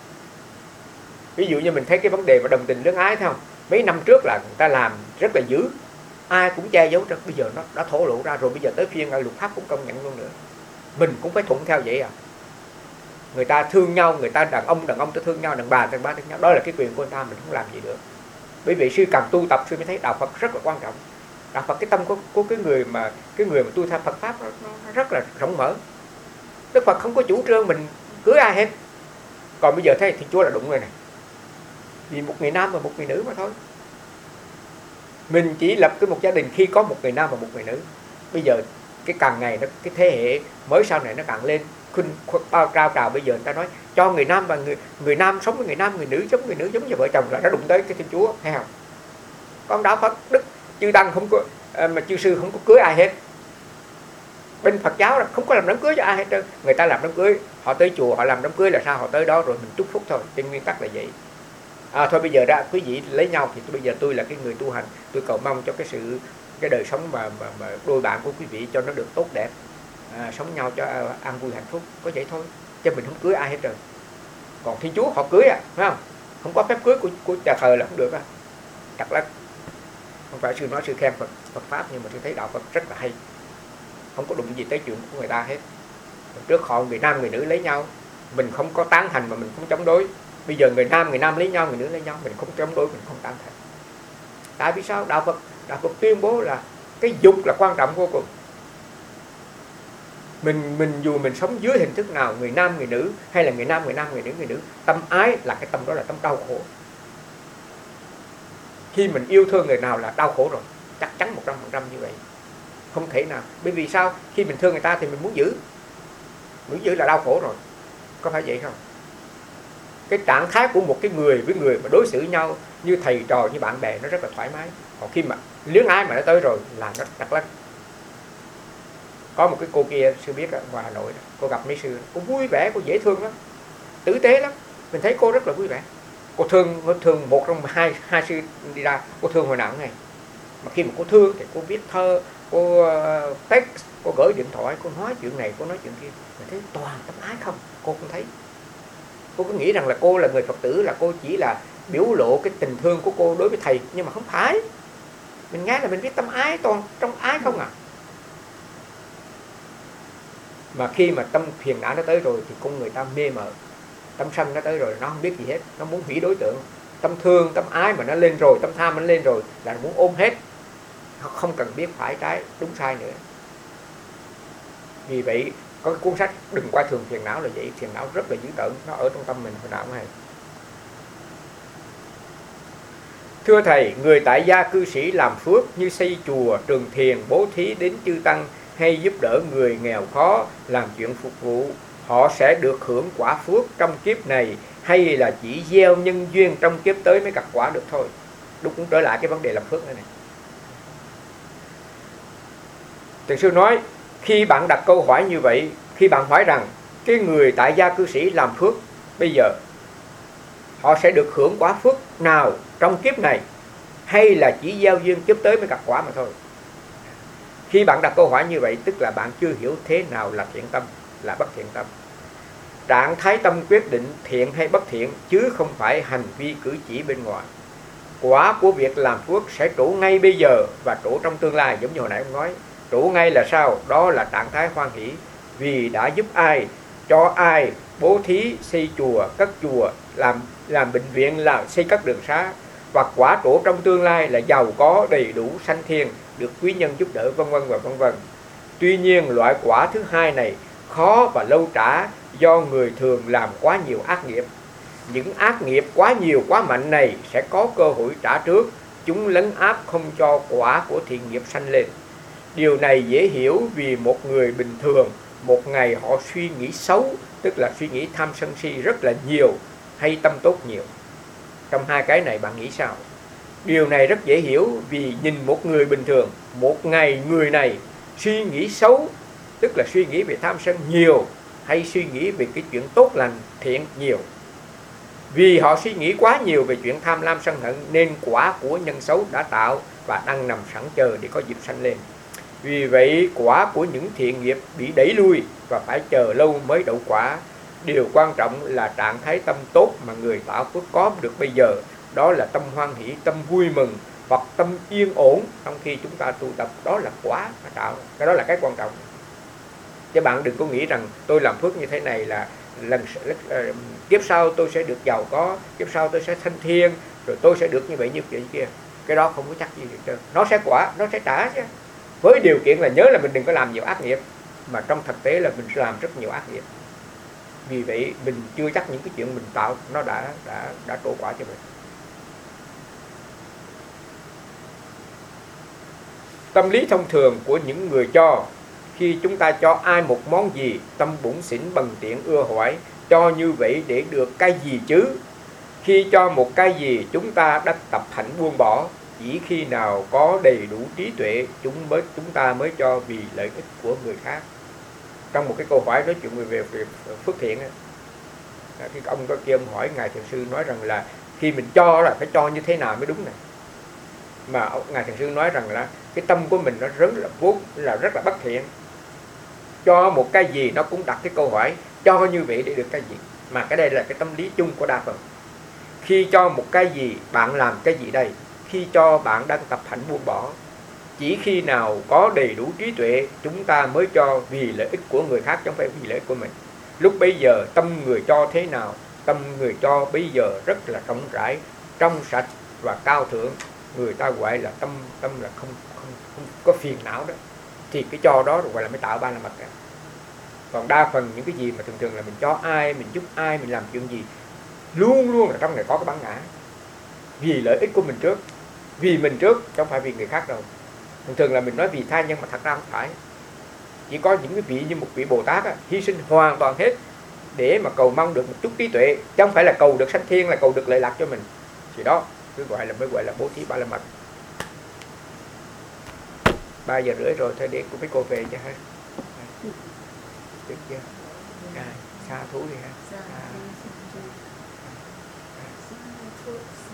Ví dụ như mình thấy cái vấn đề mà đồng tình lương ái, thấy không? Mấy năm trước là người ta làm rất là dữ, ai cũng che giấu trơn. Bây giờ nó đã thổ lộ ra rồi, bây giờ tới phiên luật pháp cũng công nhận luôn nữa. Mình cũng phải thuận theo vậy à. Người ta thương nhau, người ta đàn ông đàn ông ta thương nhau, đàn bà đàn bà thương nhau, đó là cái quyền của người ta, mình không làm gì được. Bởi vì sư càng tu tập sư mới thấy đạo Phật rất là quan trọng. Đạo Phật cái tâm của, của cái người mà cái người mà tu theo Phật pháp nó, nó rất là rộng mở. Đức Phật không có chủ trương mình cưới ai hết. Còn bây giờ thấy thì Chúa là đụng rồi này. Vì một người nam và một người nữ mà thôi. Mình chỉ lập cái một gia đình khi có một người nam và một người nữ. Bây giờ cái càng ngày nó cái thế hệ mới sau này nó càng lên khuynh bao cao trào. Bây giờ người ta nói cho người nam và người người nam sống với người nam, người nữ giống người nữ giống như vợ chồng, là nó đụng tới cái Thiên Chúa, thấy không? Con đạo Phật Đức chư tăng không có mà chư sư không có cưới ai hết. Bên Phật giáo là không có làm đám cưới cho ai hết trơn. Người ta làm đám cưới, họ tới chùa họ làm đám cưới là sao, họ tới đó rồi mình chúc phúc thôi, trên nguyên tắc là vậy. À, thôi bây giờ đã quý vị lấy nhau thì tôi, bây giờ tôi là cái người tu hành, tôi cầu mong cho cái sự cái đời sống mà, mà, mà đôi bạn của quý vị cho nó được tốt đẹp, à, sống nhau cho an vui hạnh phúc, có vậy thôi, chứ mình không cưới ai hết rồi. Còn Thiên Chúa họ cưới à, phải không? Không có phép cưới của, của nhà thờ là không được à. Thật là không phải sư nói sư khen Phật, Phật pháp, nhưng mà tôi thấy đạo Phật rất là hay, không có đụng gì tới chuyện của người ta hết. Trước họ người nam người nữ lấy nhau, mình không có tán thành mà mình không chống đối. Bây giờ người nam người nam lấy nhau, người nữ lấy nhau, mình không chống đối, mình không tán thành. Tại vì sao? Đạo Phật đạo Phật tuyên bố là cái dục là quan trọng vô cùng. Mình mình dù mình sống dưới hình thức nào, người nam người nữ, hay là người nam người nam người nữ người nữ, tâm ái là cái tâm đó là tâm đau khổ. Khi mình yêu thương người nào là đau khổ rồi, chắc chắn một trăm phần trăm như vậy. Không thể nào. Bởi vì sao? Khi mình thương người ta thì mình muốn giữ. Muốn giữ là đau khổ rồi. Có phải vậy không? Cái trạng thái của một cái người với người mà đối xử nhau như thầy trò, như bạn bè, nó rất là thoải mái. Còn khi mà luyến ái mà nó tới rồi là nó đặc lắm. Có một cái cô kia sư biết ở ngoài Hà Nội, cô gặp mấy sư, cô vui vẻ, cô dễ thương lắm, tử tế lắm. Mình thấy cô rất là vui vẻ. Cô thương, cô thương một trong hai hai sư đi ra, cô thương hồi nào cũng ngày. Mà khi mà cô thương thì cô viết thơ, cô uh, text, cô gửi điện thoại, cô nói chuyện này, cô nói chuyện kia. Mình thấy toàn tâm ái không, cô không thấy. Cô cứ nghĩ rằng là cô là người Phật tử, là cô chỉ là biểu lộ cái tình thương của cô đối với thầy, nhưng mà không phải. Mình nghe là mình biết tâm ái, toàn trong ái không à. Mà khi mà tâm phiền não nó tới rồi thì con người ta mê mờ. Tâm sân nó tới rồi nó không biết gì hết, nó muốn hủy đối tượng. Tâm thương, tâm ái mà nó lên rồi, tâm tham nó lên rồi là nó muốn ôm hết. Nó không cần biết phải trái, đúng sai nữa. Vì vậy có cái cuốn sách Đừng Coi Thường Phiền Não là vậy. Phiền não rất là dữ tợn, nó ở trong tâm mình hồi nào cũng hay. Thưa Thầy, người tại gia cư sĩ làm phước như xây chùa, trường thiền, bố thí đến chư tăng, hay giúp đỡ người nghèo khó, làm chuyện phục vụ, họ sẽ được hưởng quả phước trong kiếp này, hay là chỉ gieo nhân duyên trong kiếp tới mới gặt quả được thôi? Đúng, cũng trở lại cái vấn đề làm phước này này. Thiền sư nói, khi bạn đặt câu hỏi như vậy, khi bạn hỏi rằng cái người tại gia cư sĩ làm phước bây giờ, họ sẽ được hưởng quả phước nào trong kiếp này, hay là chỉ gieo duyên kiếp tới mới gặt quả mà thôi? Khi bạn đặt câu hỏi như vậy, tức là bạn chưa hiểu thế nào là thiện tâm, là bất thiện tâm. Trạng thái tâm quyết định thiện hay bất thiện, chứ không phải hành vi cử chỉ bên ngoài. Quả của việc làm phước sẽ trổ ngay bây giờ và trổ trong tương lai. Giống như hồi nãy ông nói, trổ ngay là sao? Đó là trạng thái hoan hỷ, vì đã giúp ai, cho ai, bố thí, xây chùa, cất chùa, làm làm bệnh viện, là xây các đường xá. Và quả trổ trong tương lai là giàu có, đầy đủ, sanh thiên, được quý nhân giúp đỡ, vân vân và vân vân. Tuy nhiên loại quả thứ hai này khó và lâu trả, do người thường làm quá nhiều ác nghiệp. Những ác nghiệp quá nhiều, quá mạnh này sẽ có cơ hội trả trước, chúng lấn áp không cho quả của thiện nghiệp sanh lên. Điều này dễ hiểu vì một người bình thường, một ngày họ suy nghĩ xấu, tức là suy nghĩ tham sân si rất là nhiều, hay tâm tốt nhiều. Trong hai cái này bạn nghĩ sao? Điều này rất dễ hiểu vì nhìn một người bình thường, một ngày người này suy nghĩ xấu, tức là suy nghĩ về tham sân nhiều, hay suy nghĩ về cái chuyện tốt lành thiện nhiều. Vì họ suy nghĩ quá nhiều về chuyện tham lam sân hận, nên quả của nhân xấu đã tạo và đang nằm sẵn chờ để có dịp sanh lên. Vì vậy quả của những thiện nghiệp bị đẩy lui và phải chờ lâu mới đậu quả. Điều quan trọng là trạng thái tâm tốt mà người tạo phước có được bây giờ, đó là tâm hoan hỷ, tâm vui mừng hoặc tâm yên ổn trong khi chúng ta tu tập. Đó là quả mà tạo, cái đó là cái quan trọng. Chứ bạn đừng có nghĩ rằng tôi làm phước như thế này là lần uh, kiếp sau tôi sẽ được giàu có, kiếp sau tôi sẽ thanh thiên, rồi tôi sẽ được như vậy như vậy kia. Cái đó không có chắc gì hết trơn. Nó sẽ quả, nó sẽ trả chứ. Với điều kiện là nhớ là mình đừng có làm nhiều ác nghiệp, mà trong thực tế là mình sẽ làm rất nhiều ác nghiệp. Vì vậy mình chưa chắc những cái chuyện mình tạo nó đã đã đã trổ quả cho mình. Tâm lý thông thường của những người cho, khi chúng ta cho ai một món gì, tâm bủn xỉn bần tiện ưa hỏi, cho như vậy để được cái gì chứ? Khi cho một cái gì, chúng ta đã tập hạnh buông bỏ. Chỉ khi nào có đầy đủ trí tuệ, chúng mới chúng ta mới cho vì lợi ích của người khác. Trong một cái câu hỏi nói chuyện về, về, về phước thiện, khi ông có kia ông hỏi Ngài Thiền Sư nói rằng là khi mình cho là phải cho như thế nào mới đúng này. Mà Ngài Thiền Sư nói rằng là cái tâm của mình nó rất là vốn là rất là bất thiện. Cho một cái gì nó cũng đặt cái câu hỏi cho như vậy để được cái gì. Mà cái đây là cái tâm lý chung của đa phần. Khi cho một cái gì, bạn làm cái gì đây? Khi cho bạn đang tập hạnh buông bỏ. Chỉ khi nào có đầy đủ trí tuệ, chúng ta mới cho vì lợi ích của người khác, chứ không phải vì lợi ích của mình. Lúc bây giờ tâm người cho thế nào? Tâm người cho bây giờ rất là rộng rãi, trong sạch và cao thượng. Người ta gọi là tâm tâm là không không, không có phiền não đó. Thì cái cho đó gọi là mới tạo ba la mật. Còn đa phần những cái gì mà thường thường là mình cho ai, mình giúp ai, mình làm chuyện gì, luôn luôn là trong này có cái bản ngã. Vì lợi ích của mình trước, vì mình trước, chứ không phải vì người khác đâu. Thường thường là mình nói vì tha nhân mà thật ra không phải. Chỉ có những cái vị như một vị Bồ Tát á, hy sinh hoàn toàn hết để mà cầu mong được một chút trí tuệ, chứ không phải là cầu được sanh thiên, là cầu được lợi lạc cho mình. Thì đó cứ gọi là mới gọi là bố thí ba la mật. Ba giờ rưỡi rồi, thôi để của mấy cô về cho ha. Được chưa? À, xa thú đi ha. Sa- À. sa- sa- sa- sa-